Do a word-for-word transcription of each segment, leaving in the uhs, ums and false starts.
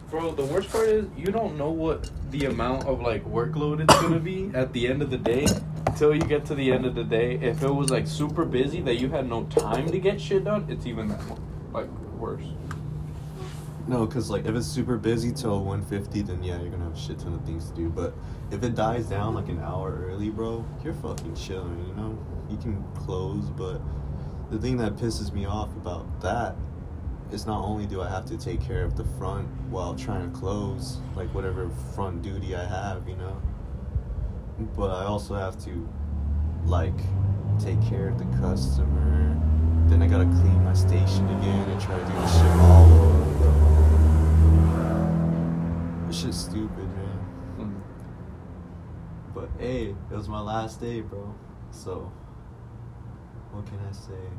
Bro, the worst part is you don't know what the amount of like workload it's gonna be at the end of the day until you get to the end of the day. If it was like super busy that you had no time to get shit done, it's even that more, like worse. No, because like if it's super busy till one fifty, then yeah, you're gonna have a shit ton of things to do. But if it dies down like an hour early, bro, you're fucking chilling, you know? You can close, but the thing that pisses me off about that is not only do I have to take care of the front while trying to close, like whatever front duty I have, you know, but I also have to, like, take care of the customer. Then I gotta clean my station again and try to do this shit all over, bro. This shit's stupid, man. Mm-hmm. But hey, it was my last day, bro. So, what can I say?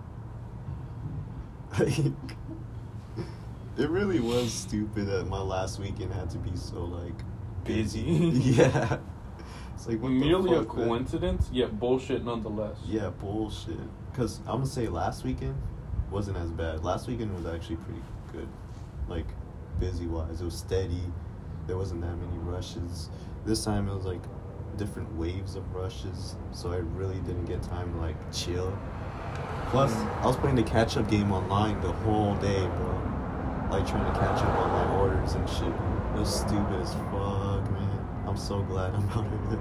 Like, it really was stupid that my last weekend had to be so, like, busy. Yeah. It's like, what Merely the a fuck, man? coincidence, yet bullshit nonetheless. Yeah, bullshit. Because I'm going to say last weekend wasn't as bad. Last weekend was actually pretty good. Like, busy-wise. It was steady. There wasn't that many rushes. This time it was, like, different waves of rushes. So I really didn't get time to, like, chill. Plus, I was playing the catch-up game online the whole day, bro. Like, trying to catch up on my orders and shit. It was stupid as fuck, man. I'm so glad I'm out of it.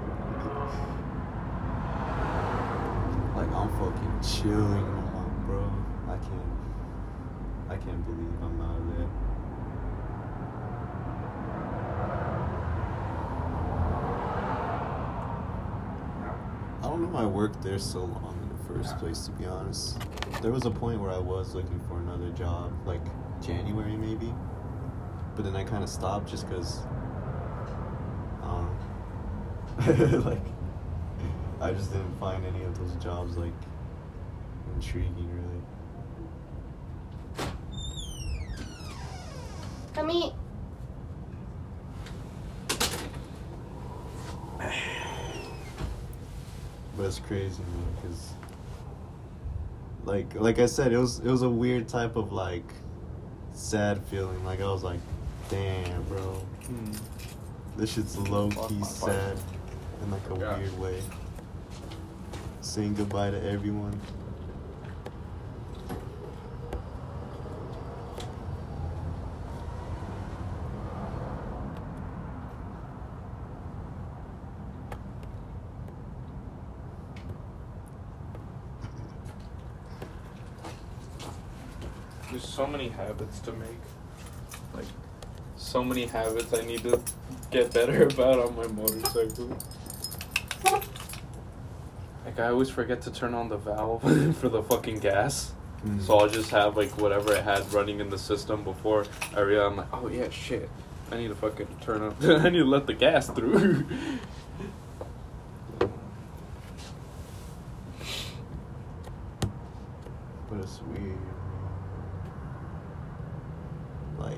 Like, I'm fucking chilling now, bro. I can't... I can't believe I'm out of there. I don't know why I worked there so long in the first place, to be honest. There was a point where I was looking for another job, like January maybe. But then I kind of stopped just because, I don't know. Like, I just didn't find any of those jobs, like, intriguing, really. Kami. But it's crazy, man, because, like, like I said, it was it was a weird type of, like, sad feeling. Like, I was like, damn, bro. Mm. This shit's low-key sad in, like, a yeah. weird way. Saying goodbye to everyone. There's so many habits to make. Like, so many habits I need to get better about on my motorcycle. Like, I always forget to turn on the valve for the fucking gas. Mm. So I'll just have, like, whatever it had running in the system before I realize, I'm like, oh, yeah, shit. I need to fucking turn up. I need to let the gas through. But it's weird. Like,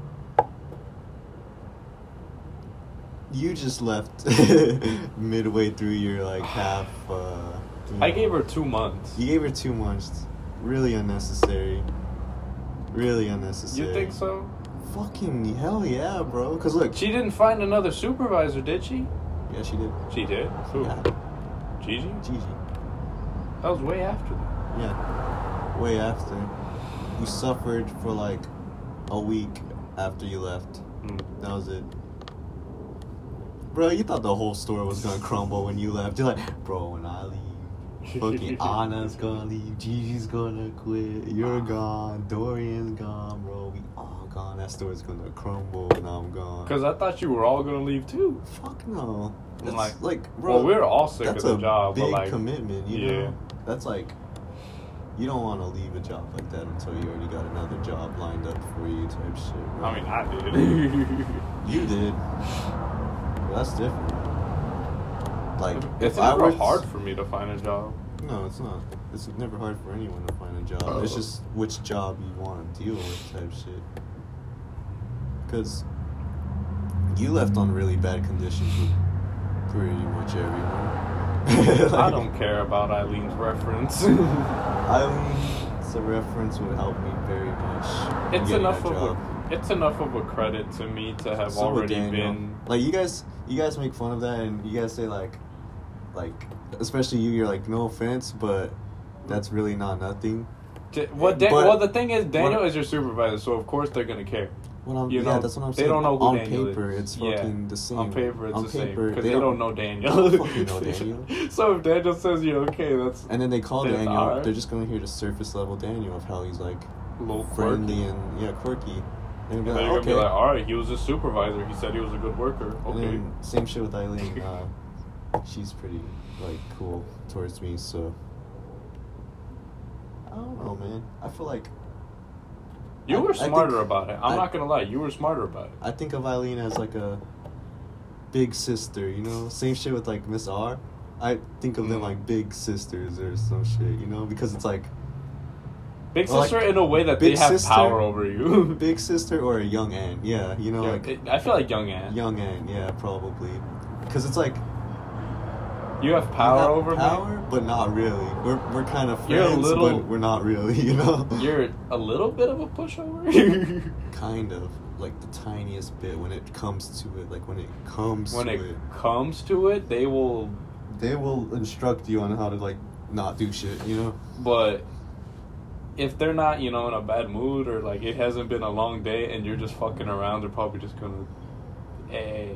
you just left midway through your, like, half, uh... I gave her two months. You gave her two months. Really unnecessary. Really unnecessary. You think so? Fucking hell yeah, bro. Because, look... She didn't find another supervisor, did she? Yeah, she did. She did? Who? Yeah. Gigi? Gigi. That was way after that. Yeah. Way after. You suffered for, like, a week after you left. Mm. That was it. Bro, you thought the whole store was gonna crumble when you left. You're like, bro, when I leave, fucking Anna's gonna leave, Gigi's gonna quit, you're gone, Dorian's gone, bro, we all gone. That store's gonna crumble and I'm gone. Because I thought you were all gonna leave too. Fuck no. That's like, like, bro, well, we're all sick of the job. That's a big but like, commitment, you yeah. know? That's like, you don't want to leave a job like that until you already got another job lined up for you type shit, bro. I mean, I did. You did. Well, that's different. Like, it's if I never were hard for me to find a job. No, it's not. It's never hard for anyone to find a job. Oh. It's just which job you want to deal with type shit. Because you left on really bad conditions with pretty much everyone. Like, I don't care about Eileen's reference. Eileen's a reference would help me very much. It's enough of a, It's enough of a credit to me to have So with already Daniel. been. Like you guys, you guys make fun of that, and you guys say like, like, especially you, you're like, no offense, but that's really not nothing. D- What? Dan- But- well, the thing is, Daniel what- is your supervisor, so of course they're gonna care. Well, I'm, You yeah, know, that's what I'm they saying. don't know who on Daniel paper, is. it's Yeah. fucking the same. On paper, it's on the same paper, because they, don't know Daniel. They don't fucking know Daniel. So if Daniel says you're okay, that's And then they call That's Daniel. alright. They're just gonna hear the surface level Daniel of how he's like a little friendly quirky. and yeah quirky. And And be they're like, gonna okay. be like, all right, he was a supervisor. He said he was a good worker. And Okay. then same shit with Eileen. Uh, she's pretty like cool towards me. So I don't know, man. I feel like You I- were I think- smarter about it. I'm I- not gonna lie. You were smarter about it. I think of Eileen as like a big sister. You know, same shit with like Miss R. I think of them Mm. like big sisters or some shit. You know, because it's like Big Well, sister like, in a way that big they have sister- power over you. big sister or a young Ann. Yeah, you know, Yeah, like it- I feel like young Ann. young Ann. Yeah, probably. Because it's like You have you power have over power, but not really. We're we're kind of You're a friends, little- but we're not really. You know. me. You're a little bit of a pushover. Kind of like the tiniest bit when it comes to it. Like when it comes when to it it, comes to it, they will. they will instruct you on how to like not do shit. You know. But if they're not, you know, in a bad mood or like it hasn't been a long day and you're just fucking around, they're probably just gonna, hey,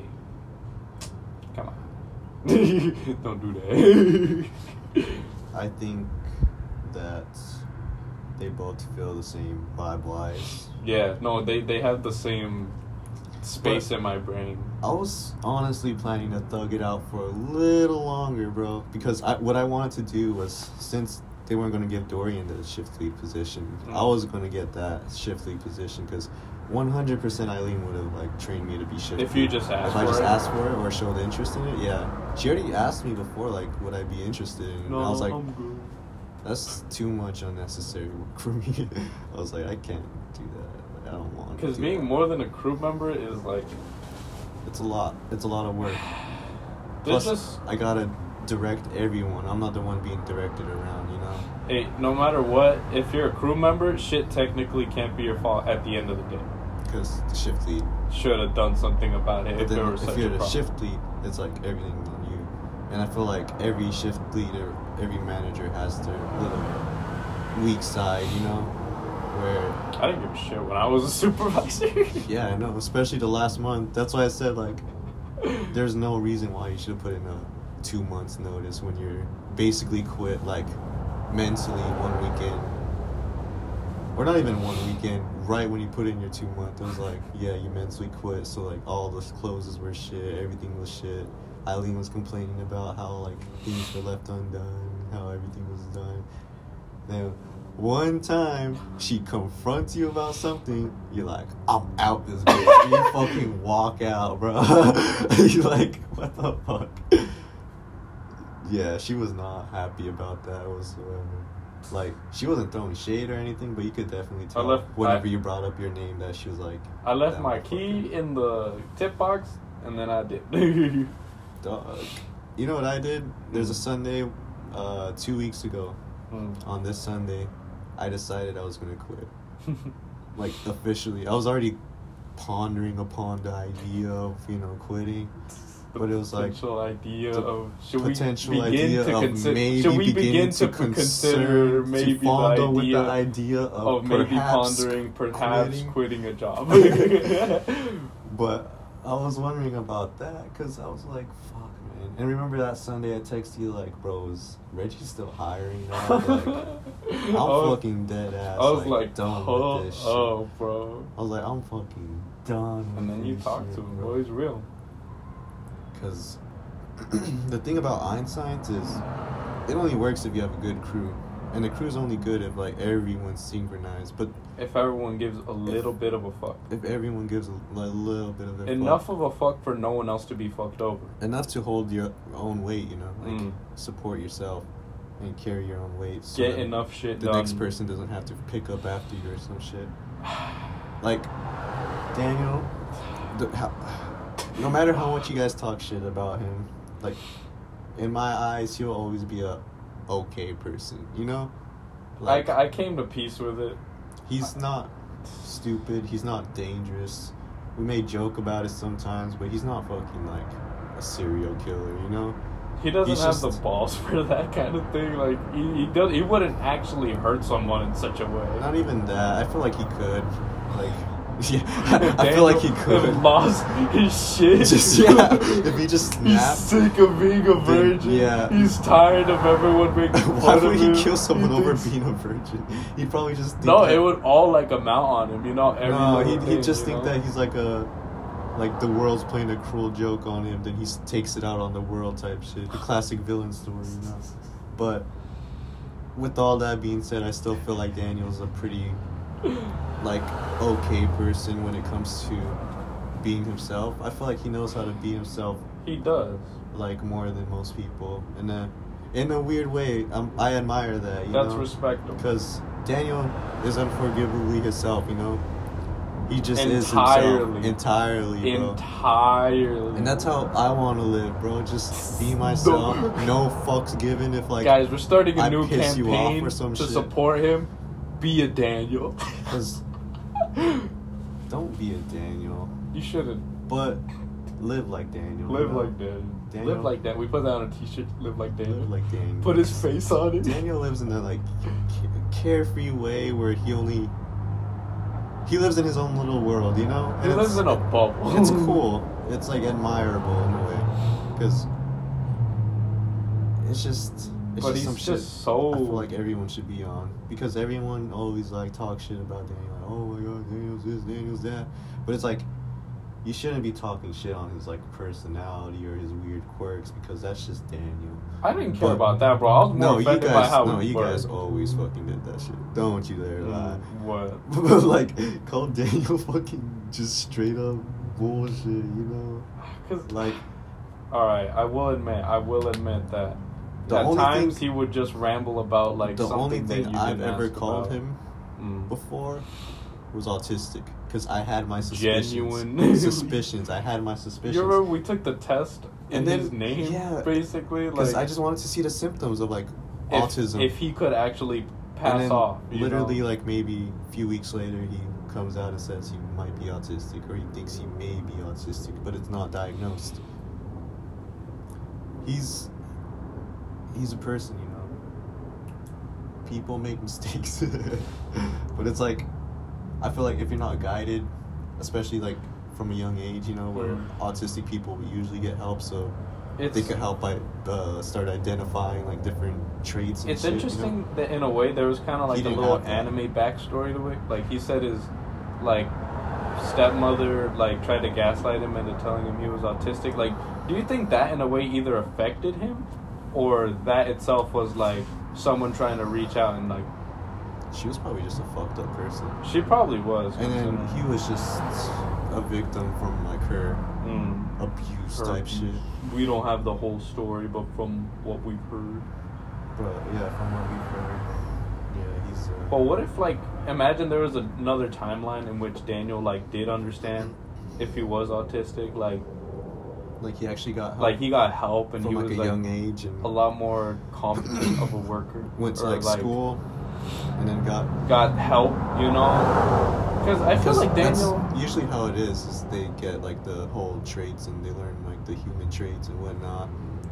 come on, don't do that. I think that they both feel the same vibe wise. Yeah, no, they they have the same space But- in my brain. I was honestly planning to thug it out for a little longer, bro. Because I, what I wanted to do was, since they weren't going to give Dorian the shift lead position, Mm. I was going to get that shift lead position because one hundred percent Eileen would have like trained me to be shift If lead. you just asked If I for just it? asked for it or showed interest in it, yeah. She already asked me before, like, would I be interested in it? And I was like, I'm good. that's too much unnecessary work for me. I was like, I can't do that. Like, I don't want to. Because do being that. more than a crew member is like, It's a lot. It's a lot of work. there's Plus, just, I gotta direct everyone. I'm not the one being directed around, you know? hey, no matter what, if you're a crew member, shit technically can't be your fault at the end of the day. Because the shift lead. Should have done something about it But if then there was if such a you're problem. the shift lead, it's like everything's on you. And I feel like every shift leader, every manager has their little weak side, you know? Where, I didn't give a shit when I was a supervisor. yeah, I know, especially the last month. That's why I said, like, there's no reason why you should put in a two months notice when you're basically quit, like, mentally one weekend. Or not even one weekend, right when you put in your two month, it was like, yeah, you mentally quit, so like all the closes were shit, everything was shit. Eileen was complaining about how like things were left undone, how everything was done. Then one time she confronts you about something, you're like, I'm out this bitch. You fucking walk out, bro. You're like, what the fuck? Yeah, she was not happy about that whatsoever. Like, she wasn't throwing shade or anything, but you could definitely tell left- whenever I- you brought up your name that she was like, I left that my motherfucker. key in the tip box, and then I did. Dog. You know what I did? There's a Sunday, uh, two weeks ago. Mm. On this Sunday, I decided I was gonna quit. Like, officially. I was already pondering upon the idea of, you know, quitting. But it was like potential idea the of should potential we begin idea to of consider maybe should we beginning begin to, to consider consider maybe to fondle the with idea, the idea of, of maybe perhaps pondering perhaps quitting. quitting a job. But I was wondering about that because I was like, fuck, man. And remember that Sunday I texted you like, bro, is Reggie still hiring now? Like, I'm I was- fucking dead ass. I was like, like, done oh, with this shit. oh, bro. I was like, I'm fucking done. And then you talk to him, bro. He's real. Because the thing about Einstein's is it only works if you have a good crew. And the crew's only good if like everyone's synchronized. But If everyone gives a little bit of a fuck. if everyone gives a, a little bit of their Enough fuck, of a fuck for no one else to be fucked over. enough to hold your own weight, you know, like Mm. support yourself and carry your own weight. So Get that enough shit the done. next person doesn't have to pick up after you or some shit. Like Daniel, the, how, no matter how much you guys talk shit about him, like in my eyes, he'll always be a okay person. You know, Like I came to peace with it. he's not stupid. He's not dangerous. We may joke about it sometimes, but he's not fucking like a serial killer, you know? He doesn't He's have just- the balls for that kind of thing. Like he, he does. He wouldn't actually hurt someone in such a way. Not even that. I feel like he could. Like, yeah, I feel like he could. Lost his shit. Just yeah, if he just He's snapped. sick of being a Then, virgin. yeah. He's tired of everyone making fun Why of would he him. kill someone He over thinks- being a virgin? He'd probably just think No, that, it would all like amount on him. You know, every No, little he'd, thing, he'd just you think know? that he's like a, like the world's playing a cruel joke on him. Then he s- takes it out on the world type shit. The classic villain story, you know. But with all that being said, I still feel like Daniel's a pretty, like, okay person when it comes to being himself. I feel like he knows how to be himself, He does. like, more than most people. And then, in a weird way, um, I admire that, you That's know. respectable. Because Daniel is unforgivably himself, you know? He just Entirely. is himself. Entirely, bro. Entirely. And that's how I want to live, bro. Just be myself. No fucks given if, like... Guys, we're starting a I new piss you off campaign or some to shit. support him. Be a Daniel. Because... Don't be a Daniel. You shouldn't. But live like Daniel. Live you know? like Daniel. Daniel. Live like that. We put that on a t-shirt. Live like Daniel. Live like Daniel. Put his face on it. Daniel lives in that, like, ca- carefree way where he only... He lives in his own little world, you know? He And lives it's- in a bubble. It's cool. It's like admirable in a way, because it's just it's But just he's some just shit so- I feel like everyone should be on, because everyone always like talks shit about Daniel. Like, oh my god, Daniel's this, Daniel's that. But it's like you shouldn't be talking shit on his like personality or his weird quirks, because that's just Daniel. I didn't care But- about that, bro. I was more No, you offended by guys, how no, he you worked. guys always fucking did that shit. Don't you dare lie. Mm, What? But like, call Daniel fucking just straight up bullshit, you know? Cause Like, all right, I will admit, I will admit that The at only times thing- he would just ramble about like the something only that thing you I've didn't ever ask called about. him Mm. before was autistic, because I had my suspicions. Genuine. suspicions. I had my suspicions. You remember we took the test in And then- his name, yeah, basically, Because like I just wanted to see the symptoms of like if, autism. If he could actually and pass then off, you literally, know? like maybe a few weeks later, he comes out and says he might be autistic, or he thinks he may be autistic, but it's not diagnosed. He's he's a person, you know. People make mistakes, but it's like I feel like if you're not guided, especially like from a young age, you know, where Mm. autistic people usually get help, so It's they could help by uh, start identifying like different traits. And it's shit, interesting You know? that in a way there was kind of like He a didn't little have that. anime backstory to it. Like he said his like stepmother like tried to gaslight him into telling him he was autistic. Like, do you think that in a way either affected him, or that itself was like someone trying to reach out and like She was probably just a fucked up person. she probably was. And then considering- he was just a victim from like her Mm. abuse Her type abuse. shit. We don't have the whole story, but from what we've heard. But yeah, from what we've heard, yeah, he's. Uh, But what if, like, imagine there was another timeline in which Daniel, like, did understand if he was autistic, like, like he actually got help like he got help and from he like was a like young age and a lot more competent of a worker. went to Or, like, school and then got. got help, you know? Because I feel Because like that's Daniel. usually how it is. Is they get like the whole traits and they learn like the human traits and whatnot.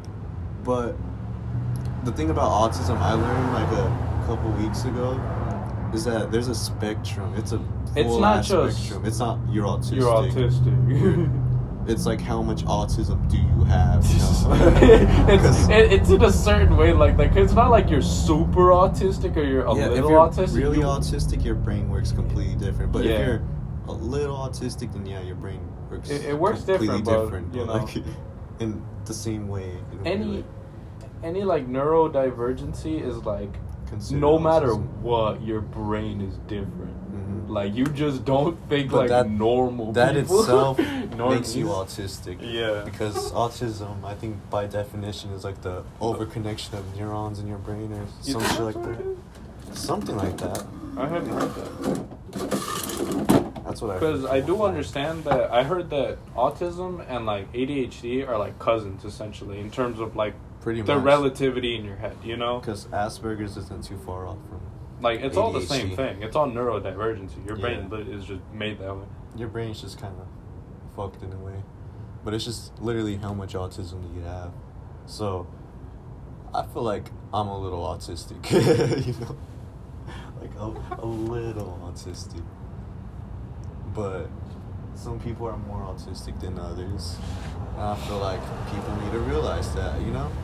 But the thing about autism, I learned like a couple weeks ago, is that there's a spectrum. It's a full It's not ass just- spectrum. It's not you're autistic. You're autistic. It's like how much autism do you have? You know? it's, 'Cause- it, it's in a certain way like that. 'Cause it's not like you're super autistic or you're a yeah, if little you're autistic. really you- autistic, your brain works completely different. But Yeah. if you're a little autistic, then yeah, your brain works. It- it works completely different, but, different, you but, know. like in the same way. in a any weird way, any like neurodivergency is like considered no matter autism. what, your brain is different. Mhm. Like you just don't think But like that- normal That people. itself Normies. makes you autistic. Yeah. Because autism, I think by definition, is like the overconnection of neurons in your brain or You some think shit like that's what that. it is? Something like that. I hadn't heard that. That's what I. Because I do understand that I heard that autism and like A D H D are like cousins essentially in terms of like Pretty the much. relativity in your head, you know? Because Asperger's isn't too far off from. Like, it's all the A D H D. same thing. It's all neurodivergency. Your brain Yeah. li- is just made that way. Your brain's just kind of fucked in a way. But it's just literally how much autism do you have. So, I feel like I'm a little autistic, you know? Like, a, a little autistic. But some people are more autistic than others. And I feel like people need to realize that, you know?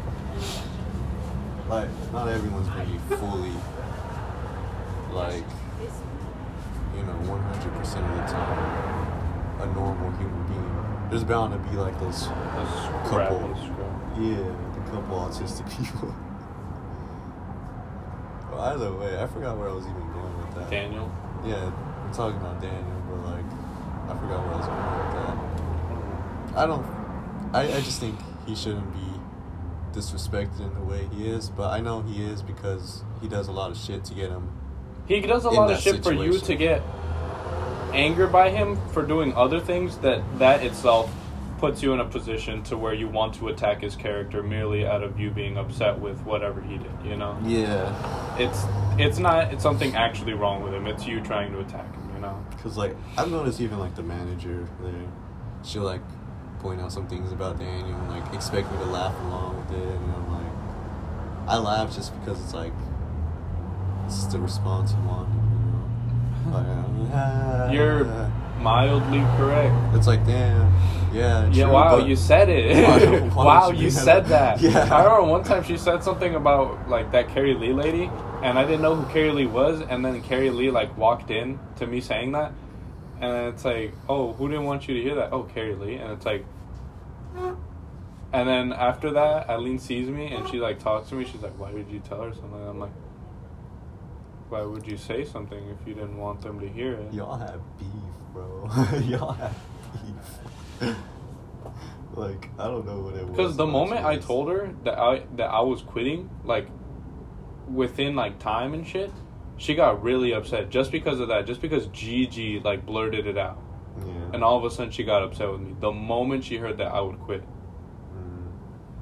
Like, not everyone's going to be fully, like, you know, one hundred percent of the time a normal human being. There's bound to be, like, those A couple, scrappy scrap. yeah, the couple autistic people. Well, either way, I forgot where I was even going with that. Daniel? Yeah, we're talking about Daniel, but, like, I forgot where I was going with that. I don't, I, I just think he shouldn't be disrespected in the way he is, but I know he is because he does a lot of shit to get him. He does a In lot of that shit for you situation. to get anger by him for doing other things that that itself puts you in a position to where you want to attack his character merely out of you being upset with whatever he did, you know? Yeah. It's it's not it's something actually wrong with him. It's you trying to attack him, you know? Because, like, I've noticed even, like, the manager there, she'll, like, point out some things about Daniel and, like, expect me to laugh along with it. And I'm like, I laugh just because it's, like, it's the response you want, you know? Like, ah. You're mildly correct. It's like, damn, yeah, Yeah, true, wow, but you said it. Why- why Wow, would you you do said that? that. Yeah. I remember one time she said something about, like, that Carrie Lee lady, and I didn't know who Carrie Lee was, and then Carrie Lee, like, walked in to me saying that, and it's like, oh, who didn't want you to hear that? Oh, Carrie Lee. And it's like, and then after that, Eileen sees me, and she, like, talks to me. She's like, why did you tell her something? I'm like, why would you say something if you didn't want them to hear it? Y'all have beef, bro. Y'all have beef. Like, I don't know what it was. Because the but moment I it's- told her that I that I was quitting, like, within, like, time and shit, she got really upset just because of that. Just because Gigi, like, blurted it out. Yeah. And all of a sudden she got upset with me. The moment she heard that I would quit. Mm.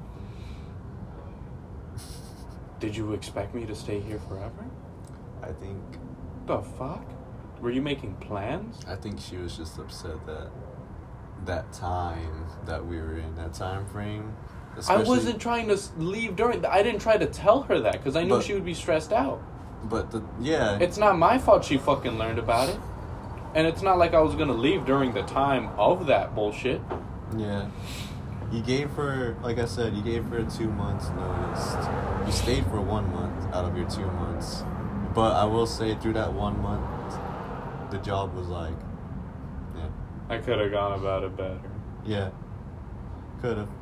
Did you expect me to stay here forever? I think The fuck? Were you making plans? I think she was just upset that that time that we were in, that time frame. I especially- wasn't trying to s- leave during... I didn't try to tell her that because I knew But- she would be stressed out. But the yeah. It's not my fault she fucking learned about it. And it's not like I was gonna leave during the time of that bullshit. Yeah. You gave her, like I said, you gave her two months notice. You stayed for one month out of your two months. But I will say, through that one month, the job was like, yeah. I could have gone about it better. Yeah. Could have.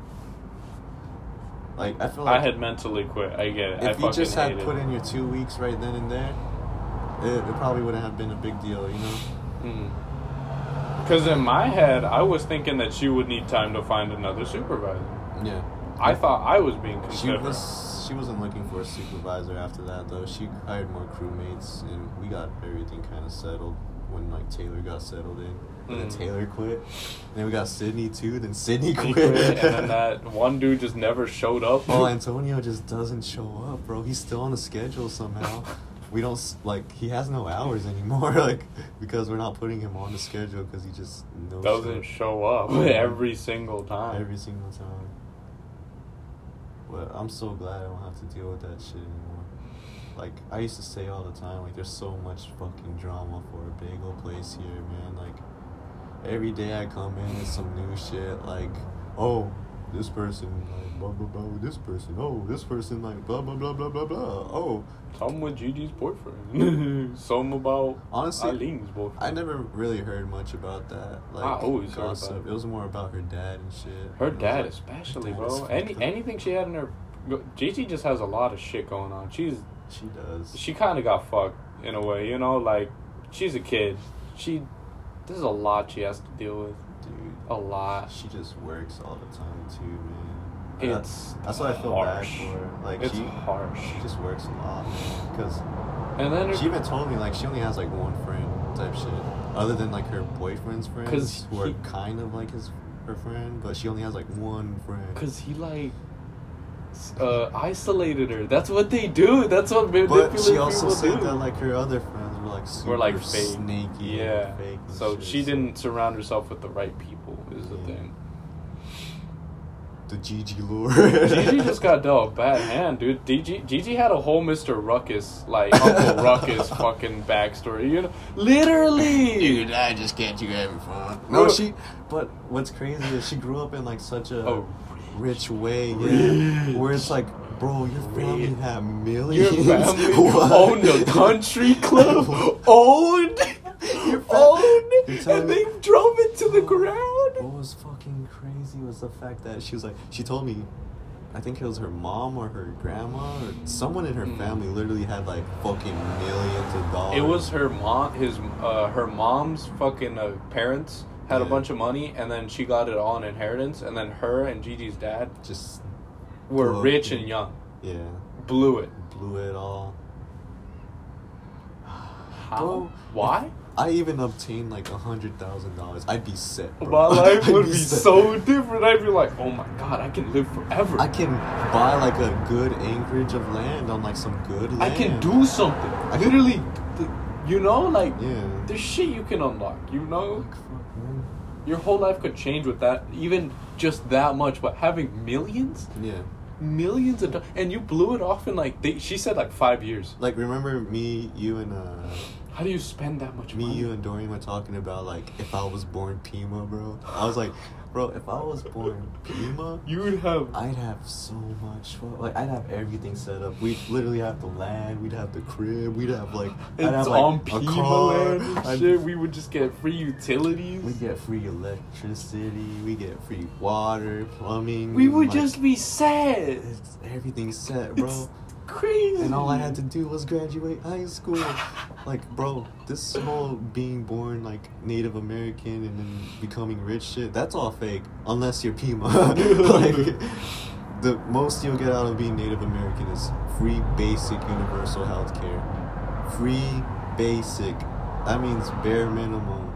Like, I feel like I had mentally quit. I get it. I if you fucking just had hate put it. in your two weeks right then and there, it, it probably wouldn't have been a big deal, you know? Because in my head, I was thinking that she would need time to find another supervisor. Yeah. I thought I was being She considerate. was she wasn't looking for a supervisor after that though. She hired more crewmates and we got everything kind of settled when like Taylor got settled in. And then Mm. Taylor quit. Then we got Sydney too. Then Sydney He quit. quit, and then that one dude just never showed up. Oh, Antonio just doesn't show up, bro. He's still on the schedule somehow. We don't s- like he has no hours anymore, like because we're not putting him on the schedule because he just no doesn't show up every single time. every single time. But I'm so glad I don't have to deal with that shit anymore. Like, I used to say all the time, like, there's so much fucking drama for a bagel place here, man. Like, every day I come in, it's some new shit. Like, oh, this person, like, blah, blah, blah, with this person. Oh, this person, like, blah, blah, blah, blah, blah, blah. Oh. Something with Gigi's boyfriend. Something about Honestly, Eileen's boyfriend. I never really heard much about that. Like, I always heard gossip. about it. It was more about her dad and shit. Her It was dad like, especially, her dad is bro. fucked Any up. anything she had in her... Gigi just has a lot of shit going on. She's... She does. She kind of got fucked in a way, you know? Like, she's a kid. She... There's a lot she has to deal with. Dude. A lot. She just works all the time too, man. And that- It's that's what I feel harsh. bad for her. Like It's she, harsh. she just works a lot, man. Because And then... she even told me like she only has like one friend type shit, other than like her boyfriend's friends 'Cause who are he- kind of like his her friend, but she only has like one friend. Because he, like... uh, isolated her. That's what they do. That's what manipulative But she also people said do. that like her other friends were like super We're like fake. snaky. Yeah. And fake and So shit, she didn't surround herself with the right people. Is the Yeah. thing. The Gigi lure. Gigi just got dealt a bad hand, dude. Gigi, Gigi had a whole Mister Ruckus, like Uncle Ruckus fucking backstory, you know? Literally! Dude, I just can't you having fun. No, she. But what's crazy is she grew up in like such a Oh, rich way, yeah, Rich. where it's like, bro, your family Rich. had Your millions. family What? owned a country club, owned, Your fa- owned, You're telling and me- they drove it to the ground. What was fucking crazy was the fact that she was like, she told me, I think it was her mom or her grandma or someone in her Mm. family literally had like fucking millions of dollars. It was her mom, his, uh, her mom's fucking uh, parents had a Yeah. bunch of money, and then she got it all in inheritance, and then her and Gigi's dad just were Blew rich it. and young. yeah, Blew it. blew it all. How? Bro, Why? I even obtained like a hundred thousand dollars. I'd be set. Bro. My life I'd would be set. so different. I'd be like, oh my god, I can live forever. I can buy like a good acreage of land on like some good land. I can do something. I can- Literally, th- you know, like, Yeah. there's shit you can unlock, you know? Like, fuck, man. Your whole life could change with that, even just that much, but having millions? Yeah. Millions of dollars. And you blew it off in like, they, she said like five years. Like remember me, you and uh. How do you spend that much Me, money? you, and Dorian were talking about like if I was born Pima, bro. I was like, bro, if I was born Pima, You would have... I'd have so much fun. Like I'd have everything set up. We'd literally have the land. We'd have the crib. We'd have like It's I'd have like on a Pima car. land and I'd- shit. We would just get free utilities. We'd get free electricity. We get free water, plumbing. We would like, just be sad. it's, everything's set, bro. It's crazy. And all I had to do was graduate high school. Like, bro, this whole being born like Native American and then becoming rich shit, that's all fake. Unless you're Pima. Like, the most you'll get out of being Native American is free basic universal health care. Free basic. That means bare minimum.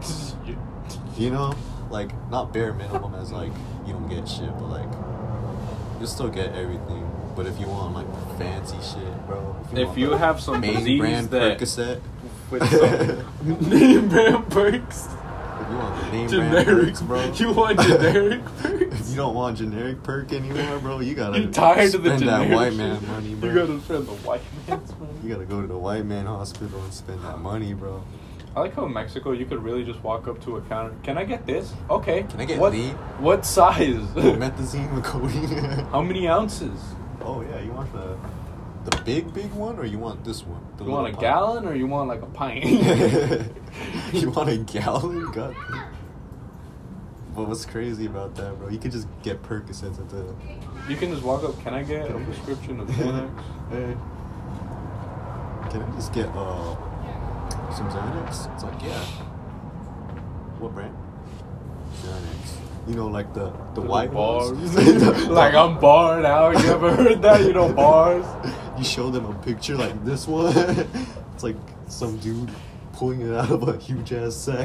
You know? Like, not bare minimum as like, you don't get shit, but like, you'll still get everything. But if you want like fancy shit, bro. If want you the have some main disease brand that Percocet, with some name brand perks, if you want the name brand generic, perks, bro. you want generic If perks. you don't want generic perk anymore, bro, you gotta You're tired of the spend generic that white shit. man money, bro. You gotta spend the white man's money. You gotta go to the white man hospital and spend that money, bro. I like how in Mexico you could really just walk up to a counter. Can I get this? Okay. Can I get what? lead? What size? Methazine with codeine. How many ounces? Oh yeah, you want the the big big one or you want this one? The You want a little gallon or you want like a pint? pint? You want a gallon? God. But what's crazy about that, bro? You could just get Percocets at the. You can just walk up. Can I get a prescription of Xanax? Hey. Can I just get uh some Xanax? It's like, yeah. What brand? Xanax. You know, like the the white bars. ones. Like I'm barred out. You ever heard that? You know bars. You show them a picture like this one. It's like some dude pulling it out of a huge ass sack.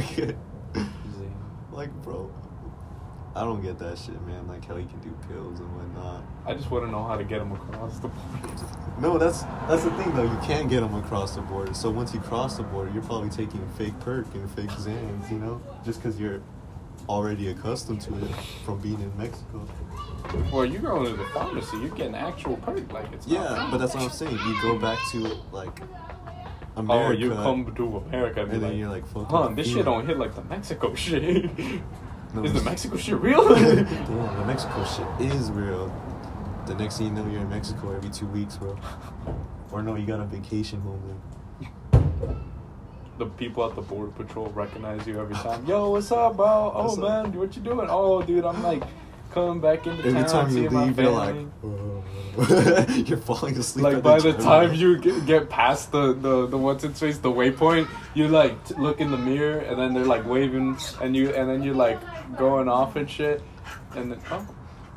Like, bro, I don't get that shit, man. Like how you can do pills and whatnot. I just want to know how to get them across the border. No, that's that's the thing though. You can't get them across the border. So once you cross the border, you're probably taking fake perk and fake Xans, you know, just because you're already accustomed to it from being in Mexico. Well, you're going to the pharmacy. You're getting actual perk. Like it's not Yeah, but that's what I'm saying. You go back to like Oh, America. you come to America and, and be then like, you're like, fuck. huh, this shit don't hit like the Mexico shit. No, Is the it's- Mexico shit real? Damn, the Mexico shit is real. The next thing you know, you're in Mexico every two weeks, bro. Or no, you got a vacation home then. The people at the border patrol recognize you every time. Yo, what's up, bro? Oh, What's up? man, what you doing? Oh, dude, I'm like coming back into Every town, time you seeing my leave, you're like, family. you're falling asleep. Like at by the gym. time you get, get past the, the, the what's its face, the waypoint, you like t- look in the mirror and then they're like waving and you and then you're like going off and shit, and then oh,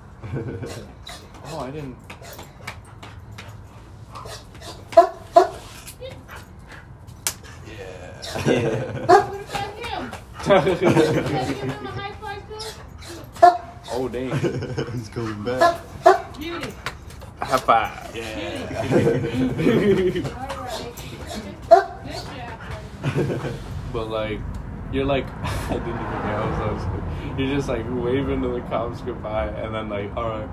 oh I didn't. Oh dang! He's coming back. Beauty. High five. Yeah. But like, you're like, I didn't even get how I was saying. You're just like waving to the cops goodbye, and then like, all right.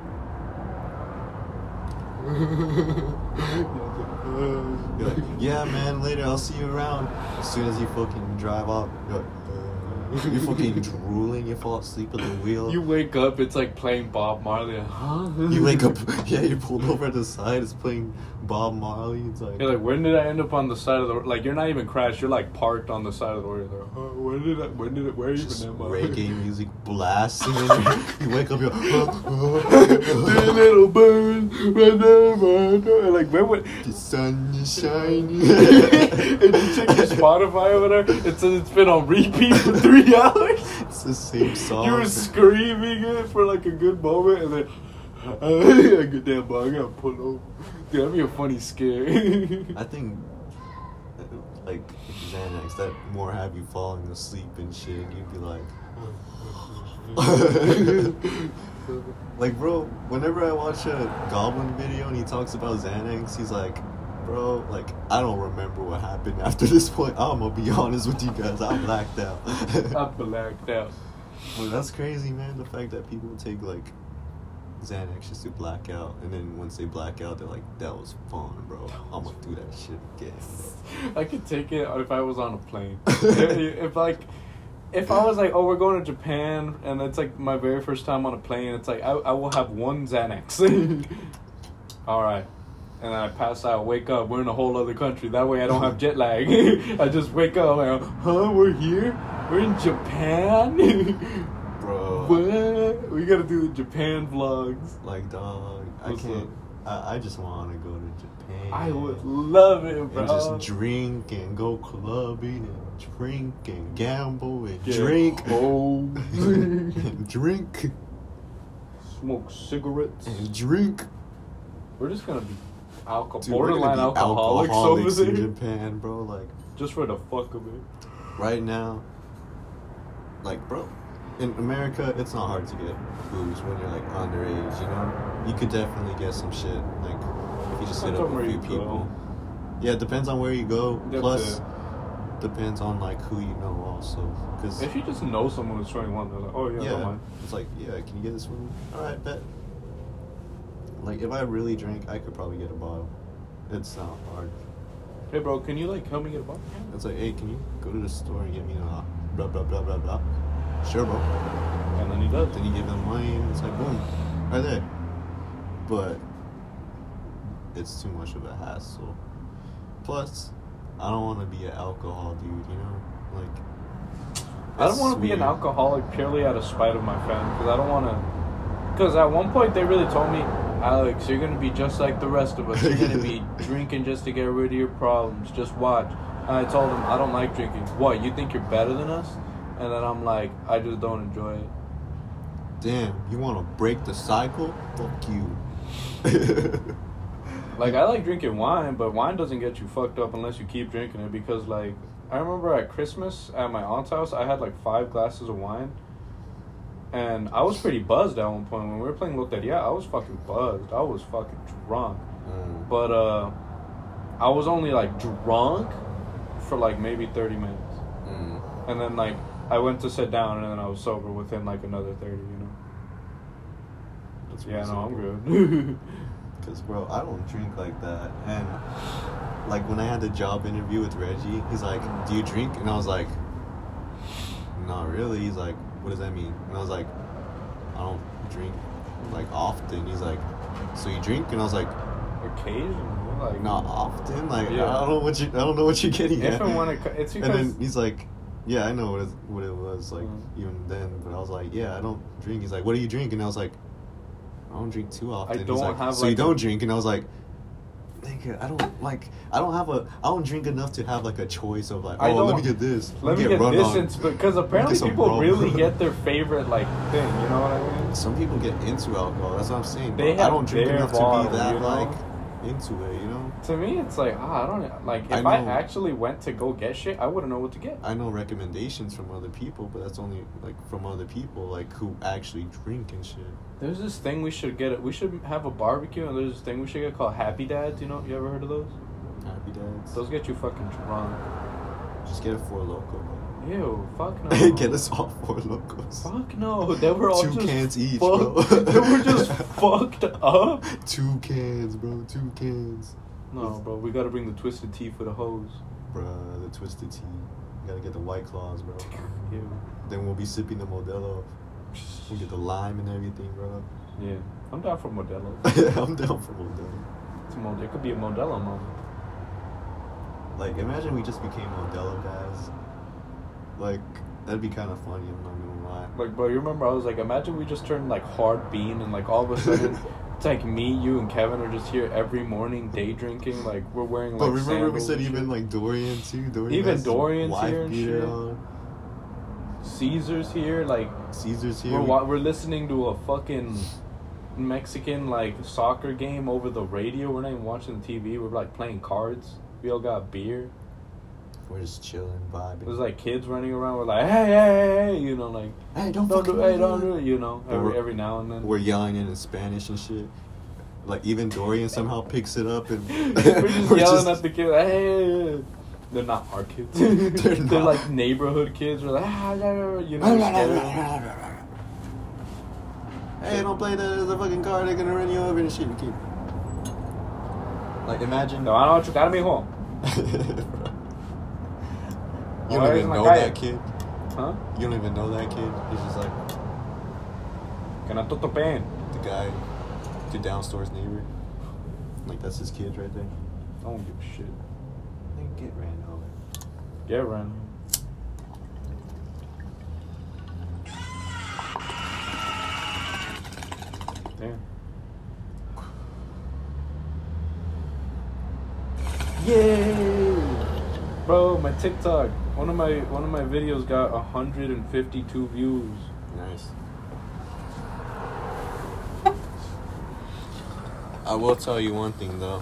You're like, yeah, man, later, I'll see you around. As soon as you fucking drive off, you're, like, uh, you're fucking drooling, you fall asleep at the wheel. You wake up, it's like playing Bob Marley. Huh? You wake up, yeah, you pulled over at the side, it's playing Bob Marley. It's like, You're like, when did I end up on the side of the like? You're not even crashed. You're like parked on the side of the road. You're like, oh, when did I? When did it? Where just even am I? reggae music blasting. You wake up, you're The little bird, right there, right there. Like, when would the sun is shining. and you check your Spotify over there? It says it's been on repeat for three hours. It's the same song. You were screaming it for like a good moment, and then uh, good damn, bro, I gotta pull over. Dude, that'd be a funny scare. I think, like, Xanax, that more have you falling asleep and shit. You'd be like, like, bro, whenever I watch a Goblin video and he talks about Xanax, he's like, bro, like, I don't remember what happened after this point. I'm gonna be honest with you guys, I blacked out. I blacked out. Well, that's crazy, man. The fact that people take, like, Xanax just to black out, and then once they black out, they're like, that was fun, bro. I'm gonna do that shit again. I could take it if I was on a plane. if, if like, if I was like, oh, we're going to Japan, and it's like my very first time on a plane, it's like I, I will have one Xanax. All right. And then I pass out, wake up, we're in a whole other country. That way I don't have jet lag. I just wake up, like, huh, we're here? We're in Japan? Bro. What? We gotta do the Japan vlogs. Like, dog, I What's can't. up? I, I just want to go to Japan. I would love it, bro. And just drink and go clubbing and drink and gamble and Get drink. home. and drink. Smoke cigarettes. And drink. We're just gonna be alcohol, Dude, we're borderline gonna be alcoholics, alcoholics over in there. Japan, bro. Like, Just for the fuck of it. right now, like, bro, in America, it's not hard to get booze when you're, like, underage, you know? You could definitely get some shit, like, if you just hit Depends up on where a few you people. go. Yeah, it depends on where you go. That's Plus, it. depends on, like, who you know also. Cause, If you just know someone who's twenty-one, they're like, oh yeah, don't yeah, mind. it's like, yeah, can you get this for me? Alright, bet. Like, if I really drank, I could probably get a bottle. It's not hard. Hey bro, can you like help me get a bottle? It's like, hey, can you go to the store and get me a blah, blah, blah, blah, blah? Sure, bro. And then he does. Then you give them money and it's like, boom, right there. But it's too much of a hassle. Plus, I don't want to be an alcohol dude, you know? Like, I don't want to it's be an weird. alcoholic purely out of spite of my family, because I don't want to. Because at one point they really told me, Alex, you're gonna be just like the rest of us. You're gonna be drinking just to get rid of your problems. Just watch. And I told them I don't like drinking. What? You think you're better than us? And then I'm like, I just don't enjoy it. Damn, you want to break the cycle? Fuck you. Like, I like drinking wine, but wine doesn't get you fucked up unless you keep drinking it. Because, like, I remember at Christmas at my aunt's house, I had like five glasses of wine. And I was pretty buzzed at one point. When we were playing Loteria, I was fucking buzzed. I was fucking drunk. Mm. But, uh, I was only, like, drunk for, like, maybe thirty minutes. Mm. And then, like, I went to sit down, and then I was sober within, like, another thirty, you know? That's Yeah, no, I'm reasonable. good. Because, bro, I don't drink like that. And, like, when I had the job interview with Reggie, he's like, do you drink? And I was like, not really. He's like, what does that mean? And I was like, I don't drink, like, often. He's like, so you drink? And I was like, Occasionally, like... not often. Like, Yeah. I don't know what you, I don't know what you're getting If at. and when it... co- It's And because... then he's like, yeah, I know what it, what it was, like, Mm. even then. But I was like, yeah, I don't drink. He's like, what do you drink? And I was like, I don't drink too often. I He's don't like, have, so like, you don't a- drink? And I was like, nigga, I don't, like, I don't have a, I don't drink enough to have, like, a choice of, like, I oh, let don't- me get this. Let me get run this, on. ins- because apparently Get some people rum. really get their favorite, like, thing, you know what I mean? Some people get into alcohol. That's what I'm saying. They Bro. I have don't drink their enough to bottle, be that, you know? like, into it, you know? To me, it's like, ah, I don't, like, if I I, know- actually went to go get shit, I wouldn't know what to get. I know recommendations from other people, but that's only, like, from other people, like, who actually drink and shit. There's this thing we should get, we should have a barbecue, and there's this thing we should get called Happy Dads, you know? You ever heard of those? Happy Dads. Those get you fucking drunk. Just get a Four Loko. Ew, fuck no. Get us all Four Locos. Fuck no, they were all Two just cans each, fuck- bro. They were just fucked up. Two cans, bro. Two cans. No, bro, we gotta bring the Twisted Tea for the hose. Bruh, the Twisted Tea. You gotta get the White Claws, bro. Ew. Then we'll be sipping the Modelo. We'll get the lime and everything, bro. Yeah, I'm down for Modelo. I'm down for Modelo. It's a Mod- it could be a Modelo moment. Like, imagine we just became Modelo guys. Like, that'd be kind of funny, I'm not gonna lie. Like, bro, you remember I was like, imagine we just turned like hard bean and like all of a sudden it's like me, you, and Kevin are just here every morning day drinking. Like we're wearing like. But remember we sandals said and even shit. like Dorian too. Dorian Even has Dorian's wife here and beater shit. on. Caesar's here. Like Caesar's here. we're wa- we're listening to a fucking Mexican like soccer game over the radio. We're not even watching the T V. We're like playing cards. We all got beer. We're just chilling, vibing. There's like kids running around. We're like, hey, hey, hey, hey, you know, like, Hey, don't, don't do, fucking hey, don't do it, you know, But every we're- every now and then. We're yelling it in Spanish and shit. Like, even Dorian somehow picks it up and... We're just we're yelling just- at the kids. Hey, hey, hey. They're not our kids. They're They're, not. like neighborhood kids. We're like, ah, la, la, la, you know, scared. Hey, don't play the, the fucking car, they're gonna run you over and shit. Keep. Like, imagine... No, I don't chutar, mijo. You Why don't is even my know guy- that kid. Huh? You don't even know that kid. He's just like Que no te topen. the guy, the downstairs neighbor. Like, that's his kid right there. I don't give a shit. They get ran over. Get ran. Damn. Yay! Bro, my TikTok. One of my one of my videos got one hundred fifty-two views. Nice. I will tell you one thing though.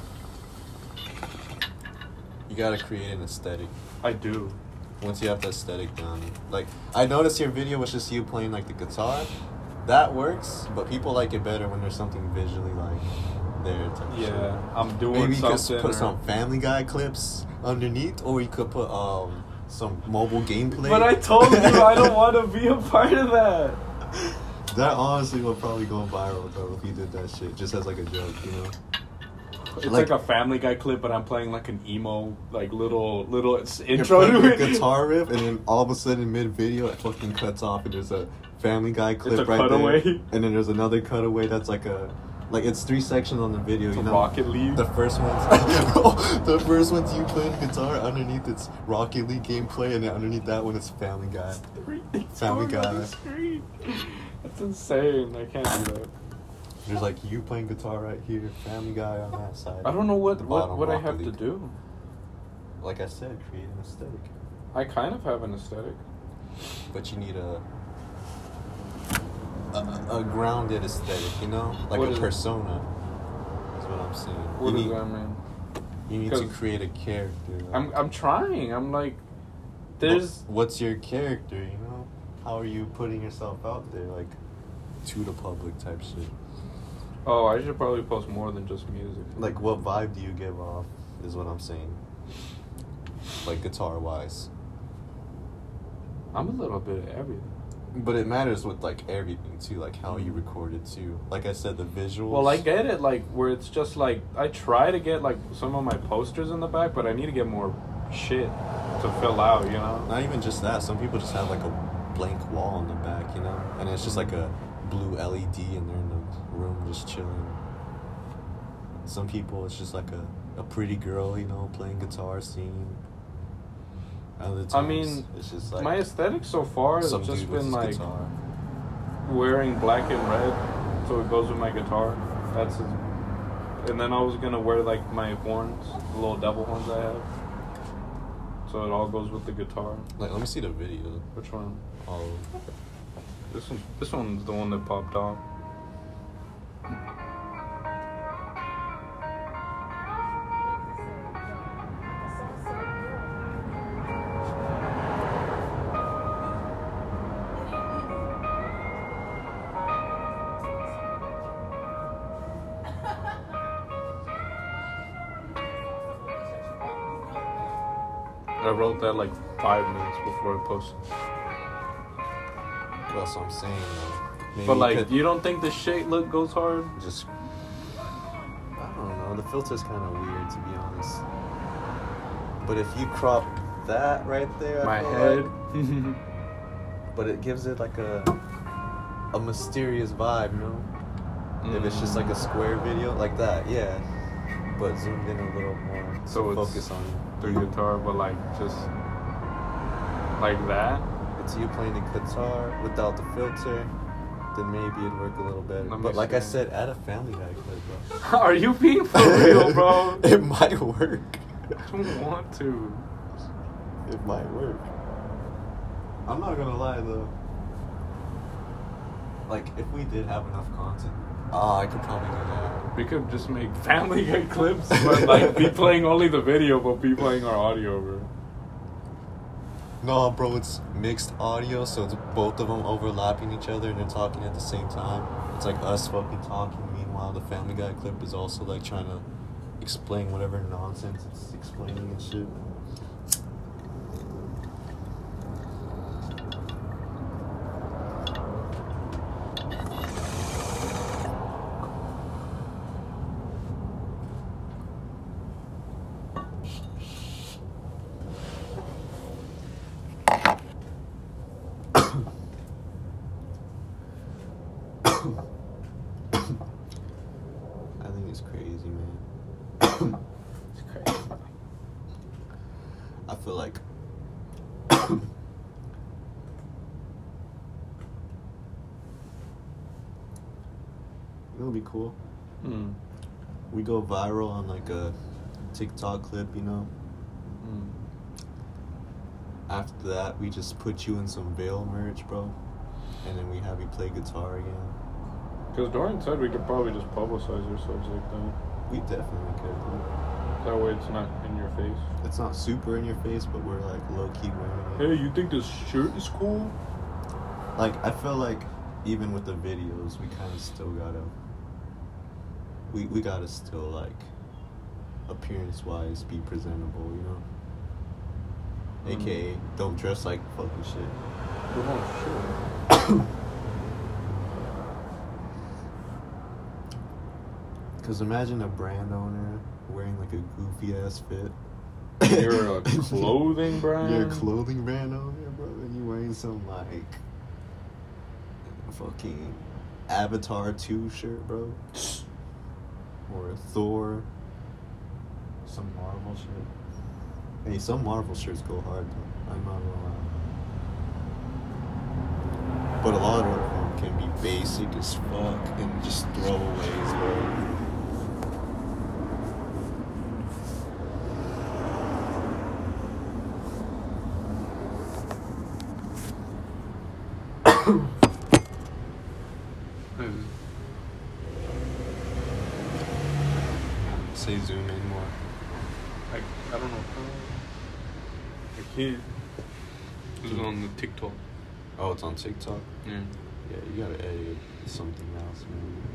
You gotta create an aesthetic. I do. Once you have the aesthetic down, like I noticed your video was just you playing like the guitar. That works, but people like it better when there's something visually like there. Type Yeah, shit. I'm doing Maybe you could something. put or- some Family Guy clips underneath, or you could put um some mobile gameplay. But I told you I don't want to be a part of that. That honestly would probably go viral though if you did that shit just as like a joke, you know. It's Like- like, a Family Guy clip, but I'm playing like an emo, like little little it's You're intro playing to the it. guitar riff, and then all of a sudden mid video it fucking cuts off, and there's a Family Guy clip a right cutaway. there, and then there's another cutaway that's like a like it's three sections on the video. It's you a know, Rocket League. The first one's the first one's you playing guitar. Underneath it's Rocket League gameplay, and then underneath that one it's Family Guy. It's Family going on Guy. the screen. That's insane. I can't do that. There's like you playing guitar right here, Family Guy on that side. I don't know what The what, bottom, what I Rocket have to League. do. Like I said, create an aesthetic, I kind of have an aesthetic. but you need a a, a grounded aesthetic, you know, like What a is- persona. Is what I'm saying. What you does need, that mean? You need to 'Cause create a character. I'm I'm trying. I'm like, there's What- what's your character? You know, how are you putting yourself out there, like to the public type shit? oh I should probably post more than just music. Like, what vibe do you give off? Is what I'm saying. Like guitar wise. I'm a little bit of everything. But it matters with like everything too, like how you record it too. Like I said, the visuals. Well, I get it, like where it's just like I try to get like some of my posters in the back, but I need to get more shit to fill out, you know. Not even just that. Some people just have like a blank wall in the back, you know, and it's just like a blue L E D, and they're in the room just chilling. Some people, it's just like a, a pretty girl, you know, playing guitar, singing. Other times, I mean, it's just like my aesthetic so far has some just dude with been his like guitar. wearing black and red, so it goes with my guitar. That's it. And then I was gonna wear like my horns, the little devil horns I have, so it all goes with the guitar. Like, let me see the video. Which one? Oh, This one. This one's the one that popped off. I wrote that like five minutes before I posted. That's what I'm saying, though. Maybe But like, could you don't think the shade look goes hard? just, I don't know. The filter's kind of weird, to be honest. But if you crop that right there, I My feel head. like- but it gives it like a a mysterious vibe, you know. Mm. If it's just like a square video like that, yeah. But zoomed in a little more, So so it's focus on the guitar, but like just like that. it's you playing the guitar without the filter. Then maybe it'd work a little better. Let me But like I see. said, add a Family Guy clip, bro. Are you being for real, bro? It might work. I don't want to. It might work. I'm not gonna lie though. Like, if we did have enough content, ah, I could probably do that. We could just make Family Guy clips, but like be playing only the video, but be playing our audio, bro. No, bro, it's mixed audio, so it's both of them overlapping each other and they're talking at the same time. It's like us fucking talking. Meanwhile, the Family Guy clip is also like trying to explain whatever nonsense it's explaining and shit. I think it's crazy, man. It's crazy. I feel like it'll be cool. Hmm. We go viral on like a TikTok clip, you know. Hmm. After that, we just put you in some Veil merch, bro, and then we have you play guitar again. Because Dorian said we could probably just publicize ourselves like that. We definitely could, bro. That way it's not in your face. It's not super in your face, but we're like low key wearing it. Hey, you think this shirt is cool? Like, I feel like even with the videos, we kind of still gotta. We we gotta still like, appearance wise, be presentable, you know. Mm. A K A don't dress like fucking shit. Oh, Cause imagine a brand owner wearing like a goofy ass fit. shit. You're a clothing brand? You're a clothing brand owner, bro, and you're wearing some like fucking Avatar two shirt, bro. Or a Thor. Some Marvel shit. Hey, some Marvel shirts go hard though. I'm not gonna lie. But a lot of them can be basic as fuck and just throwaways, bro. Say zoom in more. I, I don't know. I can't. This is on the TikTok. Oh, it's on TikTok? Yeah. Yeah, you gotta edit something else,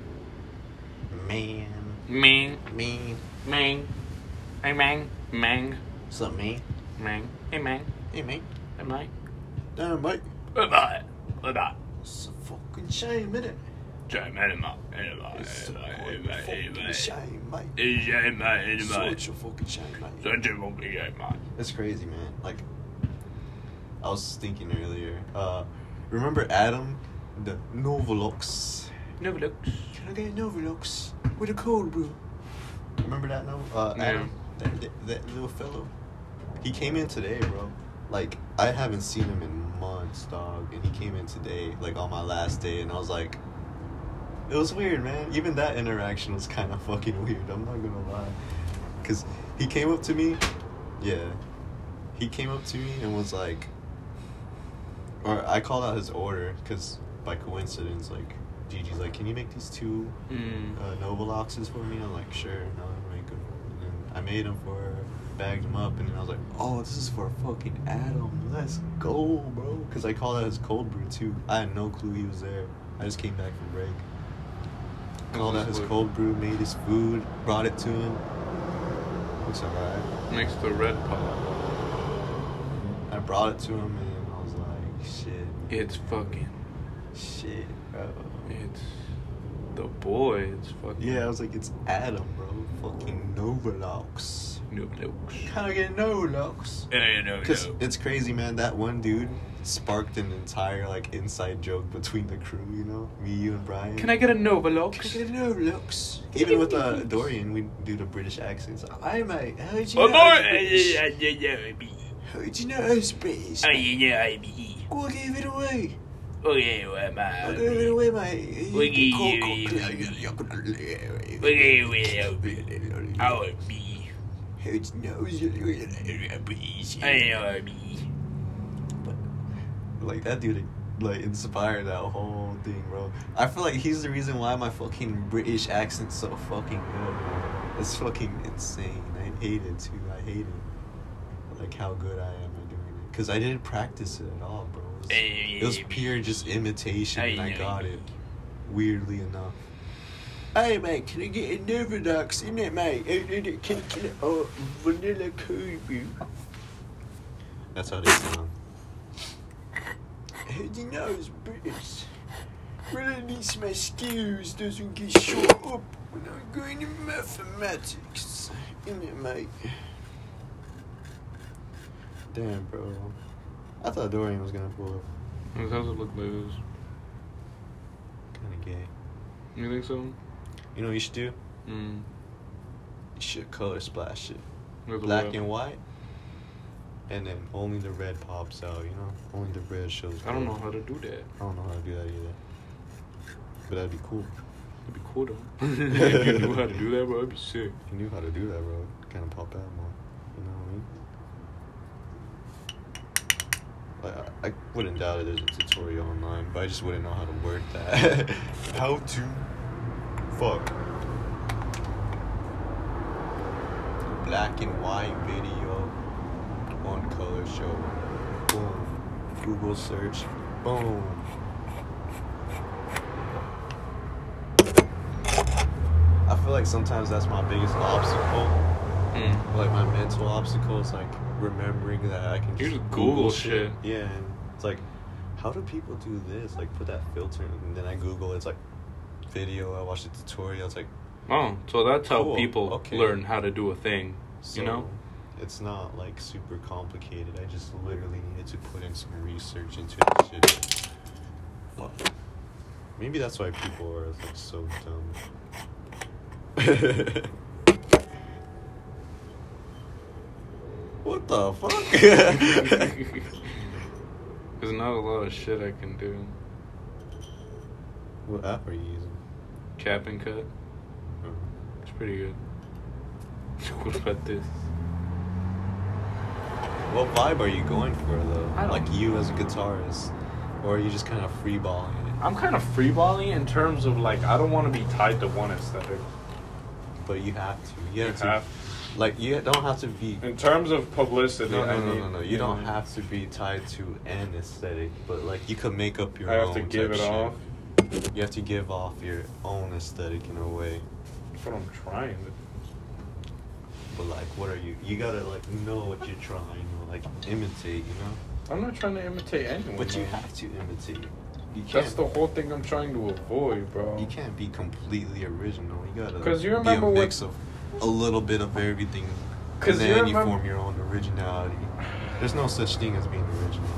man. Man. Man. Mang. Hey, Mang. Mang. What's up, man? Mang. Hey, Mang. Hey, man. Hey, Mang. Damn, mate. Bye-bye. Bye-bye. It's a fucking shame, innit? Jai, man, man. Hey, bye. It's a Hey, fucking bye. Hey, bye. shame, mate. Hey, Jai, man. Hey, bye. Such a fucking shame, mate. Such a fucking shame, man. It's crazy, man. Like, I was thinking earlier. Uh, remember Adam, the Novolux? No looks. Can I get a Novolux with a cold brew? Remember that, no? Uh, Yeah. Adam, that, that, that little fellow. He came in today, bro. Like, I haven't seen him in months, dog. And he came in today, like, on my last day. And I was like, it was weird, man. Even that interaction was kind of fucking weird. I'm not gonna lie. Because he came up to me. Yeah. He came up to me and was like, or I called out his order because by coincidence, like, Gigi's like, can you make these two Mm. uh, Novaloxes for me? I'm like, sure, no, I'll make them. And then I made them for her, bagged them up, and then I was like, oh, this is for fucking Adam. Let's go, bro. Because I called out his cold brew too. I had no clue he was there. I just came back from break. Called out his cold brew, made his food, brought it to him. Looks alright. Makes the red pop. brought it to him, and I was like, shit. It's fucking. Shit, bro. It's the boy. It's fucking. Yeah, I was like, it's Adam, bro. Fucking Novalox. Novalox. Can I get Novalox? Yeah, no, Because no. it's crazy, man. That one dude sparked an entire, like, inside joke between the crew, you know? Me, you, and Brian. Can I get a Novalox? Can I get a Novalox? Even with uh, Dorian, we do the British accents. Hi, mate. How'd you Oh, know? boy. I was British? How'd you know I was British? Oh, you know I be. Go give it away. Oh, yeah, well, my. I'll give it away, mate. Look at you. How I'll be. would you know? I know I be. Like, that dude, like, inspired that whole thing, bro. I feel like he's the reason why my fucking British accent's so fucking good, bro. It's fucking insane. I hate it, too. I hate it. Like, how good I am at doing it. Because I didn't practice it at all, bro. It was, it was pure just imitation, and I got it. Weirdly enough. Hey, mate, can I get a Novalox in it, mate? Can I get a oh, vanilla Kobe? That's how they sound. How do you know it's British? Well, at least my skills doesn't get short up when I'm going to mathematics. Innit, mate? Damn, bro. I thought Dorian was gonna pull up. His house would look like this. Kinda gay. You think so? You know what you should do? Mm. You should color splash it. With Black what? and white. And then only the red pops out, you know? Only the red shows. I don't know color. how to do that. I don't know how to do that either. But that'd be cool. It'd be cool though. If you knew how to do that, bro, it'd be sick. If you knew how to do that, bro, it'd kind of pop out more. You know what I mean? Like, I, I wouldn't doubt it. There's a tutorial online, but I just wouldn't know how to word that. How to fuck black and white video, one color show. Boom. Google search. Boom. I feel like sometimes that's my biggest obstacle. Mm. Like my mental obstacle is like remembering that I can You just just Google shit. Yeah, and it's like, how do people do this? Like put that filter in, and then I Google. It's like video. I watch the tutorial. It's like, Oh, so that's how Cool. people Okay. learn how to do a thing. so You know? it's not like super complicated. I just literally needed to put in some research into this shit. Fuck. Maybe that's why people are like so dumb. What the fuck? There's not a lot of shit I can do. What app are you using? Cap and cut. Oh. It's pretty good. What about this? What vibe are you going for though? I don't- Like you as a guitarist, or are you just kind of freeballing it? I'm kind of freeballing in terms of like I don't want to be tied to one aesthetic. But you have to. You have You to. have- Like you don't have to be. In terms of publicity, No, I no, no, need, no, no. You don't have to be tied to an aesthetic, but like you could make up your I own. have to give type it shit. off. You have to give off your own aesthetic in a way. That's what I'm trying to. But like, what are you? You gotta like know what you're trying to like imitate, you know. I'm not trying to imitate anyone. But you man. have to imitate. You can't. That's the whole thing I'm trying to avoid, bro. You can't be completely original. You gotta 'Cause you be remember a what- mix of a little bit of everything. 'Cause and you then you remember- form your own originality. There's no such thing as being original.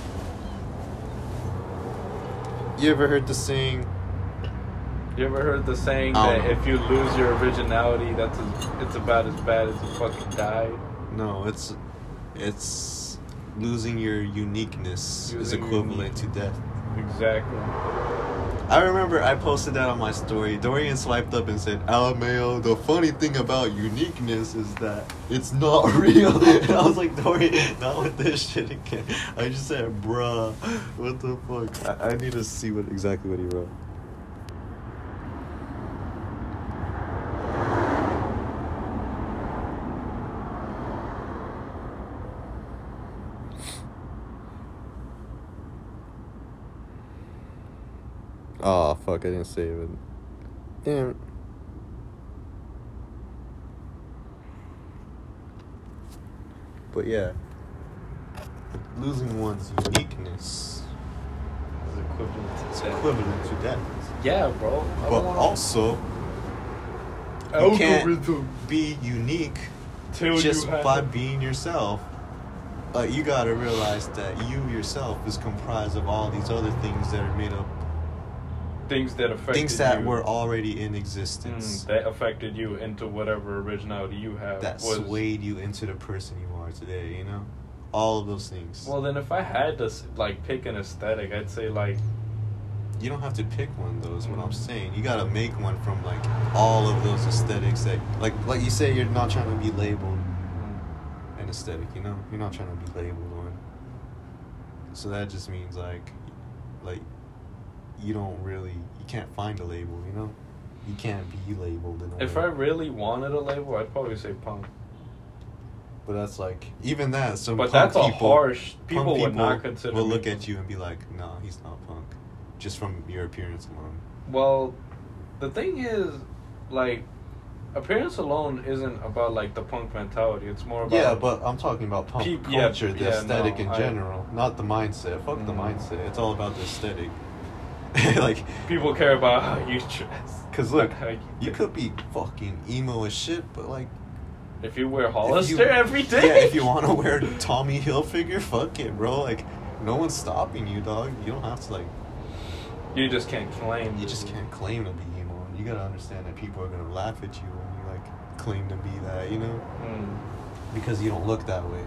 You ever heard the saying? You ever heard the saying I that don't know. if you lose your originality, that's as, it's about as bad as you fucking die? No, it's it's losing your uniqueness is Losing your equivalent to death. Exactly. I remember I posted that on my story. Dorian swiped up and said, Alameo, the funny thing about uniqueness is that it's not real. And I was like, Dorian, not with this shit again. I just said, bruh, what the fuck? I, I need to see what exactly what he wrote. Oh, fuck, I didn't save it. Damn it. But yeah. losing one's uniqueness It's equivalent to is death. equivalent to death. Yeah, bro. I But don't wanna- also, you can't be unique Till just you have by being yourself. Like, you gotta realize that you yourself is comprised of all these other things that are made up, things that affected things that you. were already in existence, Mm, that affected you into whatever originality you have. that was, swayed you into the person you are today, you know? All of those things. Well, then if I had to s- like pick an aesthetic, I'd say like You don't have to pick one, though, is what I'm Mm. saying. You gotta make one from, like, all of those aesthetics that, like, like you say, you're not trying to be labeled mm, an aesthetic, you know? You're not trying to be labeled one. So that just means, like, like, you don't really, you can't find a label, you know? You can't be labeled in a if way. I really wanted a label, I'd probably say punk. But that's like, even that, some But punk that's a people, harsh. punk People would not people consider. will me look punk. at you and be like, no, he's not punk. Just from your appearance alone. Well, the thing is, like, appearance alone isn't about like the punk mentality. It's more about Yeah, but I'm talking about punk Peop- yeah, culture, the yeah, aesthetic no, in I- general, not the mindset. Fuck the Mm. mindset. It's all about the aesthetic. Like, people care about how you dress. cause look, not how you you think. could be fucking emo as shit, but like, If you wear if Hollister you- every day. yeah, if you want to wear Tommy Hilfiger, fuck it, bro. Like, no one's stopping you, dog. You don't have to like. You just can't claim. You just can't claim to be emo. You gotta understand that people are gonna laugh at you when you like claim to be that, you know, Mm. because you don't look that way.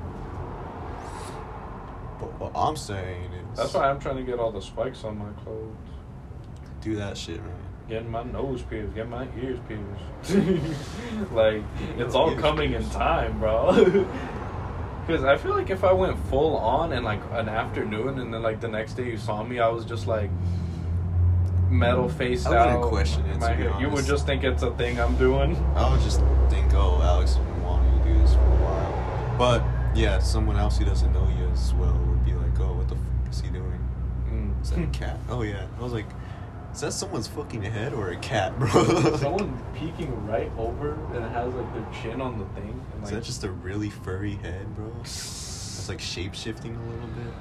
But what I'm saying is, That's why I'm trying to get all the spikes on my clothes. do that shit, man. Getting my nose pierced, getting my ears pierced. Like, it's all Ears coming in pierced. time, bro. Because I feel like if I went full on in like an afternoon and then like the next day you saw me, I was just like metal faced I out. wouldn't question it, my to be hair- You would honest. just think it's a thing I'm doing. I would just think, oh, Alex has been wanting to do this for a while. But yeah, someone else who doesn't know you as well would be like, oh, what the fuck is he doing? Mm. Is that a cat? Oh yeah. I was like, is that someone's fucking head or a cat, bro? Like, Someone peeking right over and it has like their chin on the thing. And, is like, that just a really furry head, bro? It's like shape shifting a little bit.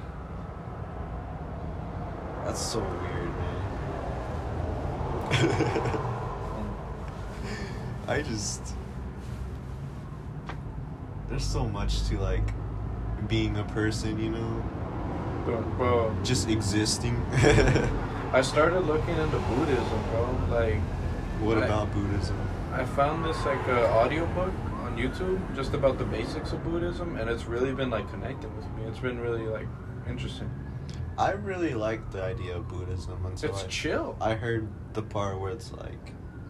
That's so weird, man. I just there's so much to like being a person, you know, Bro, bro, just existing. I started looking into Buddhism, bro. Like, What I- about Buddhism? I found this like uh, audiobook on YouTube just about the basics of Buddhism, and it's really been like connecting with me. It's been really like interesting. I really like the idea of Buddhism until It's I, chill. I heard the part where it's like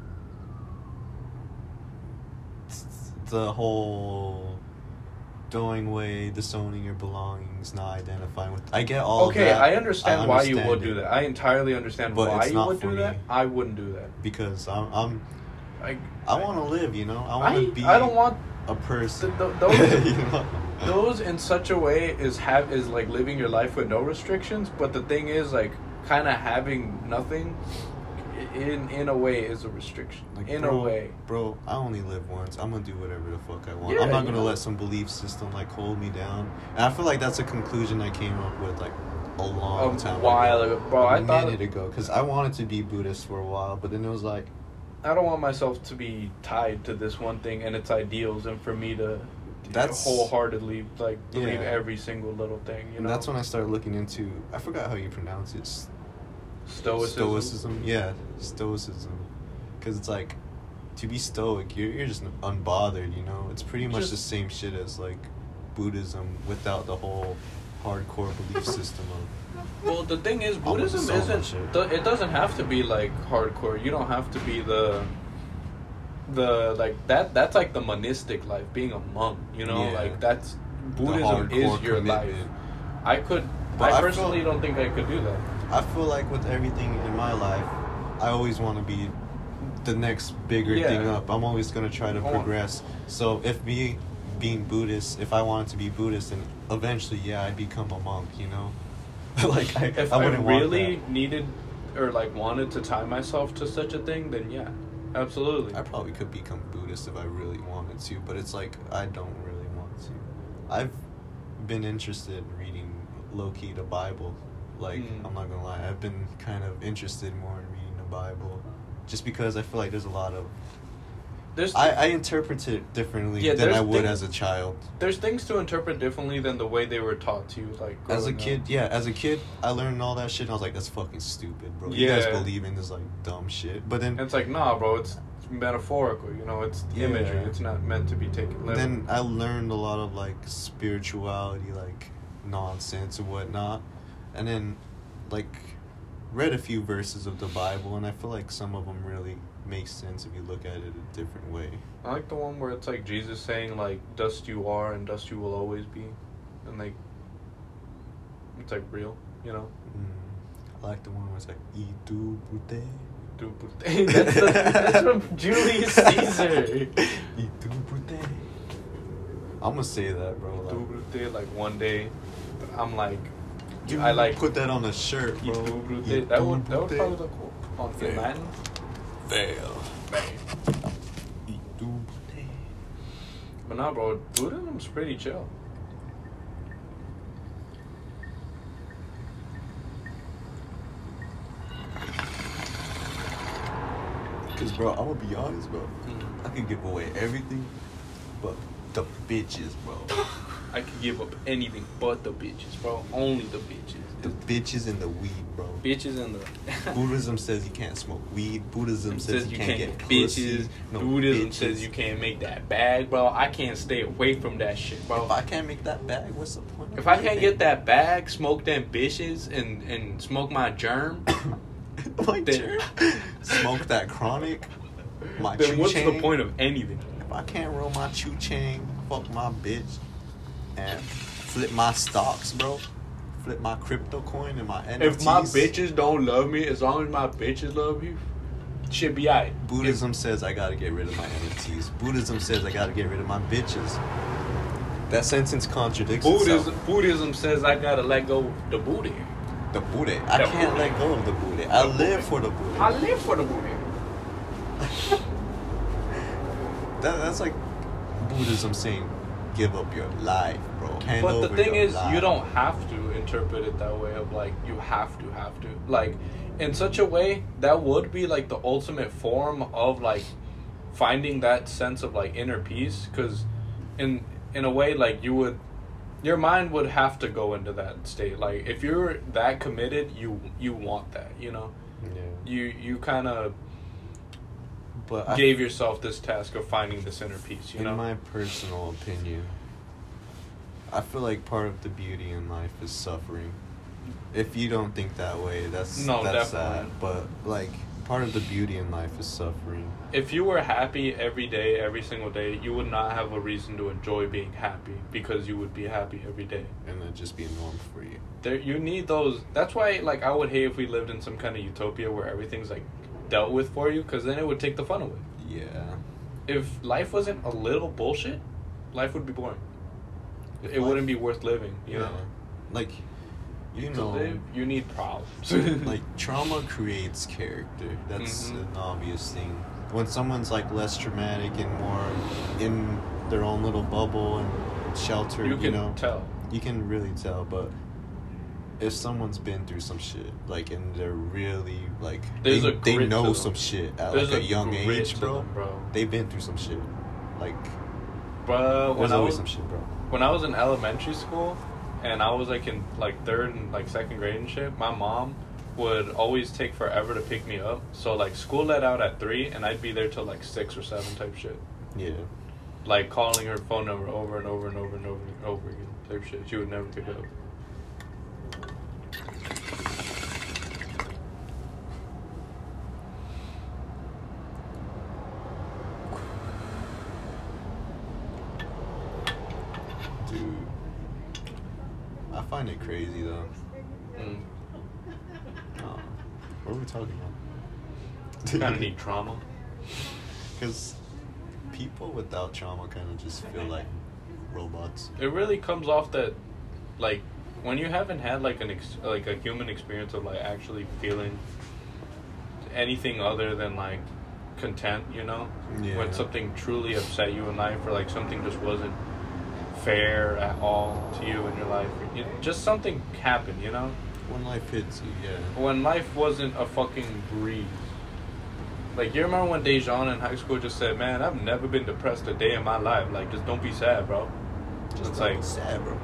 the whole throwing away, disowning your belongings, not identifying with. I get all okay, that. I understand I why you understand would it, do that. I entirely understand But why it's you not would for do that. me. I wouldn't do that. because I'm I'm I I want to live. You know, I want I, to be. I don't want a person. th- th- those- You know? those in such a way is have is like living your life with no restrictions. But the thing is, like, kind of having nothing, i- in in a way, is a restriction. Like, in bro, a way. bro, I only live once. I'm gonna do whatever the fuck I want. Yeah, I'm not you gonna know. let some belief system like hold me down. And I feel like that's a conclusion I came up with like a long A time while ago, ago. Bro, a I thought- minute ago, because I wanted to be Buddhist for a while, but then it was like, I don't want myself to be tied to this one thing and its ideals, and for me to That's- wholeheartedly like believe Yeah. every single little thing. You and know, that's when I started looking into. I forgot how you pronounce it. S- stoicism. Stoicism. Yeah, stoicism. Because it's like, to be stoic, you're you're just unbothered. You know, it's pretty much Just- the same shit as like Buddhism without the whole hardcore belief system of. Well, the thing is, Almost Buddhism so much isn't. shit. th- It doesn't have to be like hardcore. You don't have to be the. The like that. That's like the monistic life, being a monk. You know, Yeah. like that's The Buddhism is hardcore your life. commitment. I could. But I I personally feel- don't think I could do that. I feel like with everything in my life, I always want to be the next bigger Yeah. thing up. I'm always gonna try to I want- progress. So if me being Buddhist, if I wanted to be Buddhist, then eventually, yeah, I'd become a monk. You know, like I, If I I, wouldn't want really that. needed or like wanted to tie myself to such a thing, then yeah, absolutely. I probably could become Buddhist if I really wanted to, but it's like I don't really want to. I've been interested in reading low key the Bible. Like Mm. I'm not gonna lie, I've been kind of interested more in reading the Bible, just because I feel like there's a lot of. There's I, I interpret it differently Yeah, than there's I would things- as a child. there's things to interpret differently than the way they were taught to you. Like As a growing kid, up. yeah, as a kid, I learned all that shit, and I was like, "That's fucking stupid, bro. You Yeah. guys believe in this like dumb shit." But then, And it's like, nah, bro. It's, it's metaphorical. You know, it's Yeah. imagery. It's not meant to be taken literally. then I learned a lot of like spirituality, like nonsense and whatnot, and then like read a few verses of the Bible, and I feel like some of them really make sense if you look at it a different way. I like the one where it's like Jesus saying like, "Dust you are, and dust you will always be," and like, it's like real. You know. Mm. I like the one where it's like, "Y tu brute." that's, the, that's from Julius Caesar. Y tu brute. I'm gonna say that, bro. Like, Like one day, I'm like, you I like put that on a shirt, Y bro. tu brute. Y That tu would that would brute. probably look cool on Yeah. in Latin. Fail. Bang. Y tu brute. But nah, bro, Buddhism's pretty chill. Cause, bro, I'm gonna be honest, bro. I could give away everything, but the bitches, bro. I could give up anything but the bitches, bro. Only the bitches. The bitches and the weed, bro. Bitches and the Buddhism says you can't smoke weed. Buddhism says, says you you can't, can't get get pussy. bitches. No Buddhism bitches. says you can't make that bag, bro. I can't stay away from that shit, bro. If I can't make that bag, what's the point? of If I can't anything? get that bag, smoke them bitches, and, and smoke my germ, my then- germ, smoke that chronic, my then chew what's chain. the point of anything? If I can't roll my chew chain, fuck my bitch, and flip my stocks, bro. Flip my crypto coin and my N F Ts. If my bitches don't love me, as long as my bitches love you, shit be alright. Buddhism says I gotta get rid of my N F Ts. Buddhism says I gotta get rid of my bitches. That sentence contradicts Buddhism, itself. Buddhism says I gotta let go of the booty. The booty. I The can't booty. let go of the booty. I The live booty. for the booty. I live for the booty. That, that's like Buddhism saying, give up your life, bro. Hand But the over thing your is, life. you don't have to interpret it that way of like, you have to, have to. Like, in such a way, that would be like the ultimate form of like finding that sense of like inner peace. Because in, in a way, like you would, your mind would have to go into that state. Like, if you're that committed, you, you want that, you know? Yeah. You, you kind of But I, gave yourself this task of finding this inner peace, you in know? my personal opinion, I feel like part of the beauty in life is suffering. If you don't think that way, that's No, that's definitely. sad. But like, part of the beauty in life is suffering. If you were happy every day, every single day, you would not have a reason to enjoy being happy because you would be happy every day. And it'd just be a norm for you. There, you need those. That's why, like, I would hate if we lived in some kind of utopia where everything's like dealt with for you, because then it would take the fun away. Yeah. If life wasn't a little bullshit, life would be boring. If it life- wouldn't be worth living. You yeah. know, Like, you to know, live, you need problems. like trauma creates character. That's Mhm. an obvious thing. When someone's like less traumatic and more in their own little bubble and sheltered, you you, can know, tell. you can really tell. But if someone's been through some shit, like, and they're really like, There's they, a they grit know to them. some shit at There's like a, young grit age, to bro. them, bro. They've been through some shit. Like, But when there's I always was some shit, bro. when I was in elementary school and I was like in like third and like second grade and shit, my mom would always take forever to pick me up. So like school let out at three and I'd be there till like six or seven type shit. Yeah. Like calling her phone number over and over and over and over and over again type shit. She would never pick up. Dude, I find it crazy though. Mm. Um, what are we talking about? Kind of need trauma. Because people without trauma kind of just feel like robots. It really comes off that, like, when you haven't had like an ex- like a human experience of like actually feeling anything other than like content, you know, Yeah. when something truly upset you in life or like something just wasn't fair at all to you in your life. It, just something happened, you know? When life hits you, yeah. When life wasn't a fucking breeze. Like, you remember when Dejan in high school just said, man, I've never been depressed a day in my life. Like, just don't be sad, bro. Just it's don't like be sad, bro.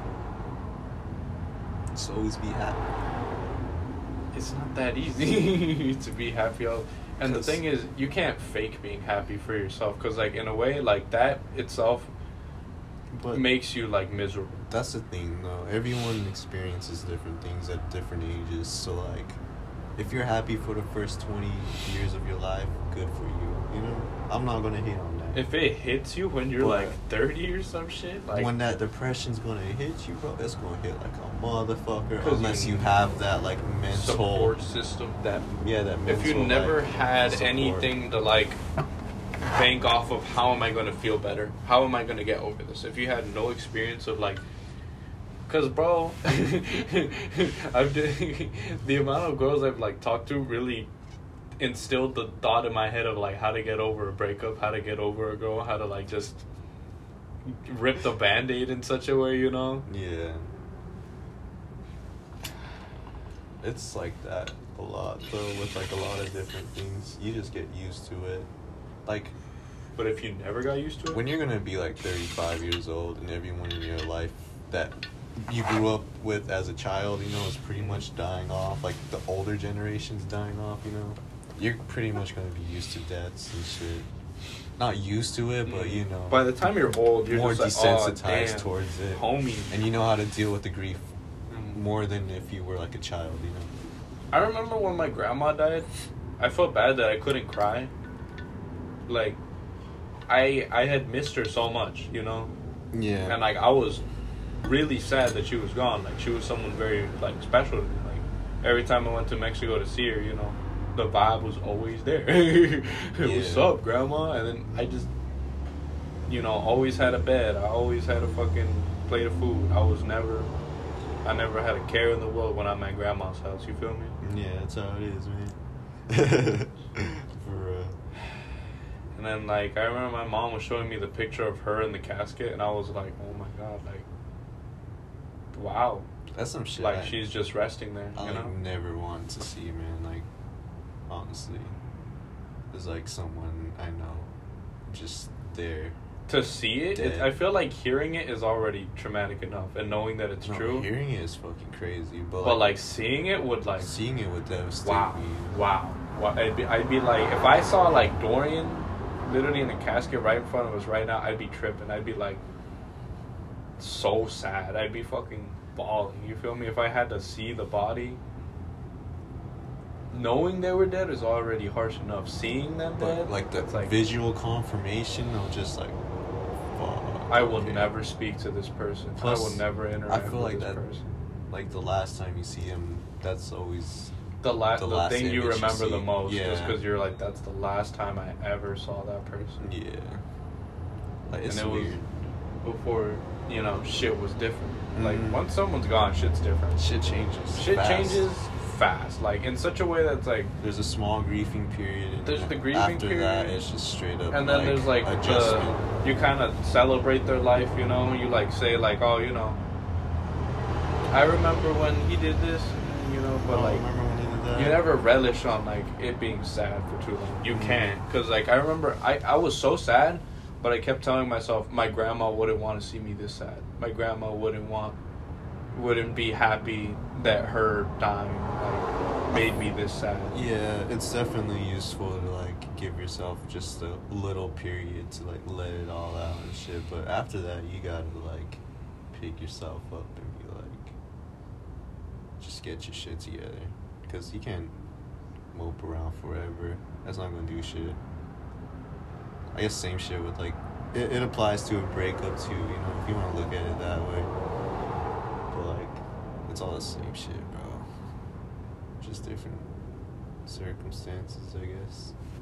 Just always be happy. It's not that easy to be happy all. And the thing is, you can't fake being happy for yourself. Because, like, in a way, like, that itself but makes you, like, miserable. That's the thing, though. Everyone experiences different things at different ages. So, like, if you're happy for the first twenty years of your life, good for you. You know? I'm not going to hate on that. If it hits you when you're, But like, thirty or some shit, like... when that depression's going to hit you, bro, it's going to hit like a motherfucker. 'Cause Unless you you have that, like, mental... support system that... Yeah, that mental, If you never like, had support. anything to, like, bank off of, how am I going to feel better? How am I going to get over this? If you had no experience of, like... Because, bro, I've did, the amount of girls I've, like, talked to really instilled the thought in my head of, like, how to get over a breakup, how to get over a girl, how to, like, just rip the Band-Aid in such a way, you know? Yeah. It's like that a lot, though, with, like, a lot of different things. You just get used to it. Like... But if you never got used to it? When you're gonna be, like, thirty-five years old and everyone in your life that you grew up with as a child, you know, is pretty much dying off. Like, the older generation's dying off, you know? You're pretty much gonna be used to deaths and shit. Not used to it, but, you know... By the time you're old, you're more just like, desensitized oh, damn, towards it. homie. And you know how to deal with the grief Mm. more than if you were, like, a child, you know? I remember when my grandma died, I felt bad that I couldn't cry. Like, I I had missed her so much, you know? Yeah. And, like, I was really sad that she was gone. Like, she was someone very, like, special to me. Like, every time I went to Mexico to see her, you know, the vibe was always there. What's Yeah. up, grandma? And then I just, you know, always had a bed. I always had a fucking plate of food. I was never, I never had a care in the world when I'm at grandma's house. You feel me? Yeah, that's how it is, man. For real. And then, like, I remember my mom was showing me the picture of her in the casket, and I was like, oh my god, like, wow. That's some shit. Like, I, she's just resting there, I you know? like, never wanted to see, man. Like, honestly, there's like someone I know just there. To see it, it, I feel like hearing it is already traumatic enough, and knowing that it's No, true. Hearing it is fucking crazy, but, But, like, like, seeing it would, like, seeing it would devastate wow, me. wow. wow. I'd, be, I'd be like, if I saw, like, Dorian literally in a casket right in front of us right now, I'd be tripping. I'd be, like, so sad. I'd be fucking bawling, you feel me? If I had to see the body, knowing they were dead is already harsh enough. Seeing them But dead, like the it's like, visual confirmation of just like, fuck. I will okay. never speak to this person. Plus, I will never interact I feel with like this that, person. like the last time you see him, that's always The, la- the the last thing you image you remember the see. most, Yeah. just because you're like, that's the last time I ever saw that person. yeah. Like it's and it was weird. before, you know, shit was different. Like, Mhm. once someone's gone, shit's different. Shit changes. Shit fast. changes fast, like, in such a way that's like, There's a small grieving period. And There's then the grieving after period. that, it's just straight up. and then like, there's like adjustment. the, you kind of celebrate their life, you know, you like say like, oh, you know, I remember when he did this, you know, but Oh, like, remember when he did that? you never relish on like it being sad for too long. You Mhm. can't, because like I remember I, I was so sad, but I kept telling myself my grandma wouldn't want to see me this sad. My grandma wouldn't want, wouldn't be happy that her dying like made me this sad. Yeah, it's definitely useful to like give yourself just a little period to like let it all out and shit. But after that, you gotta like pick yourself up and be like, just get your shit together, because you can't mope around forever. That's not gonna do shit. I guess same shit with like it, it applies to a breakup too. You know, if you want to look at it that way. But like, it's all the same shit, bro. Just different circumstances, I guess.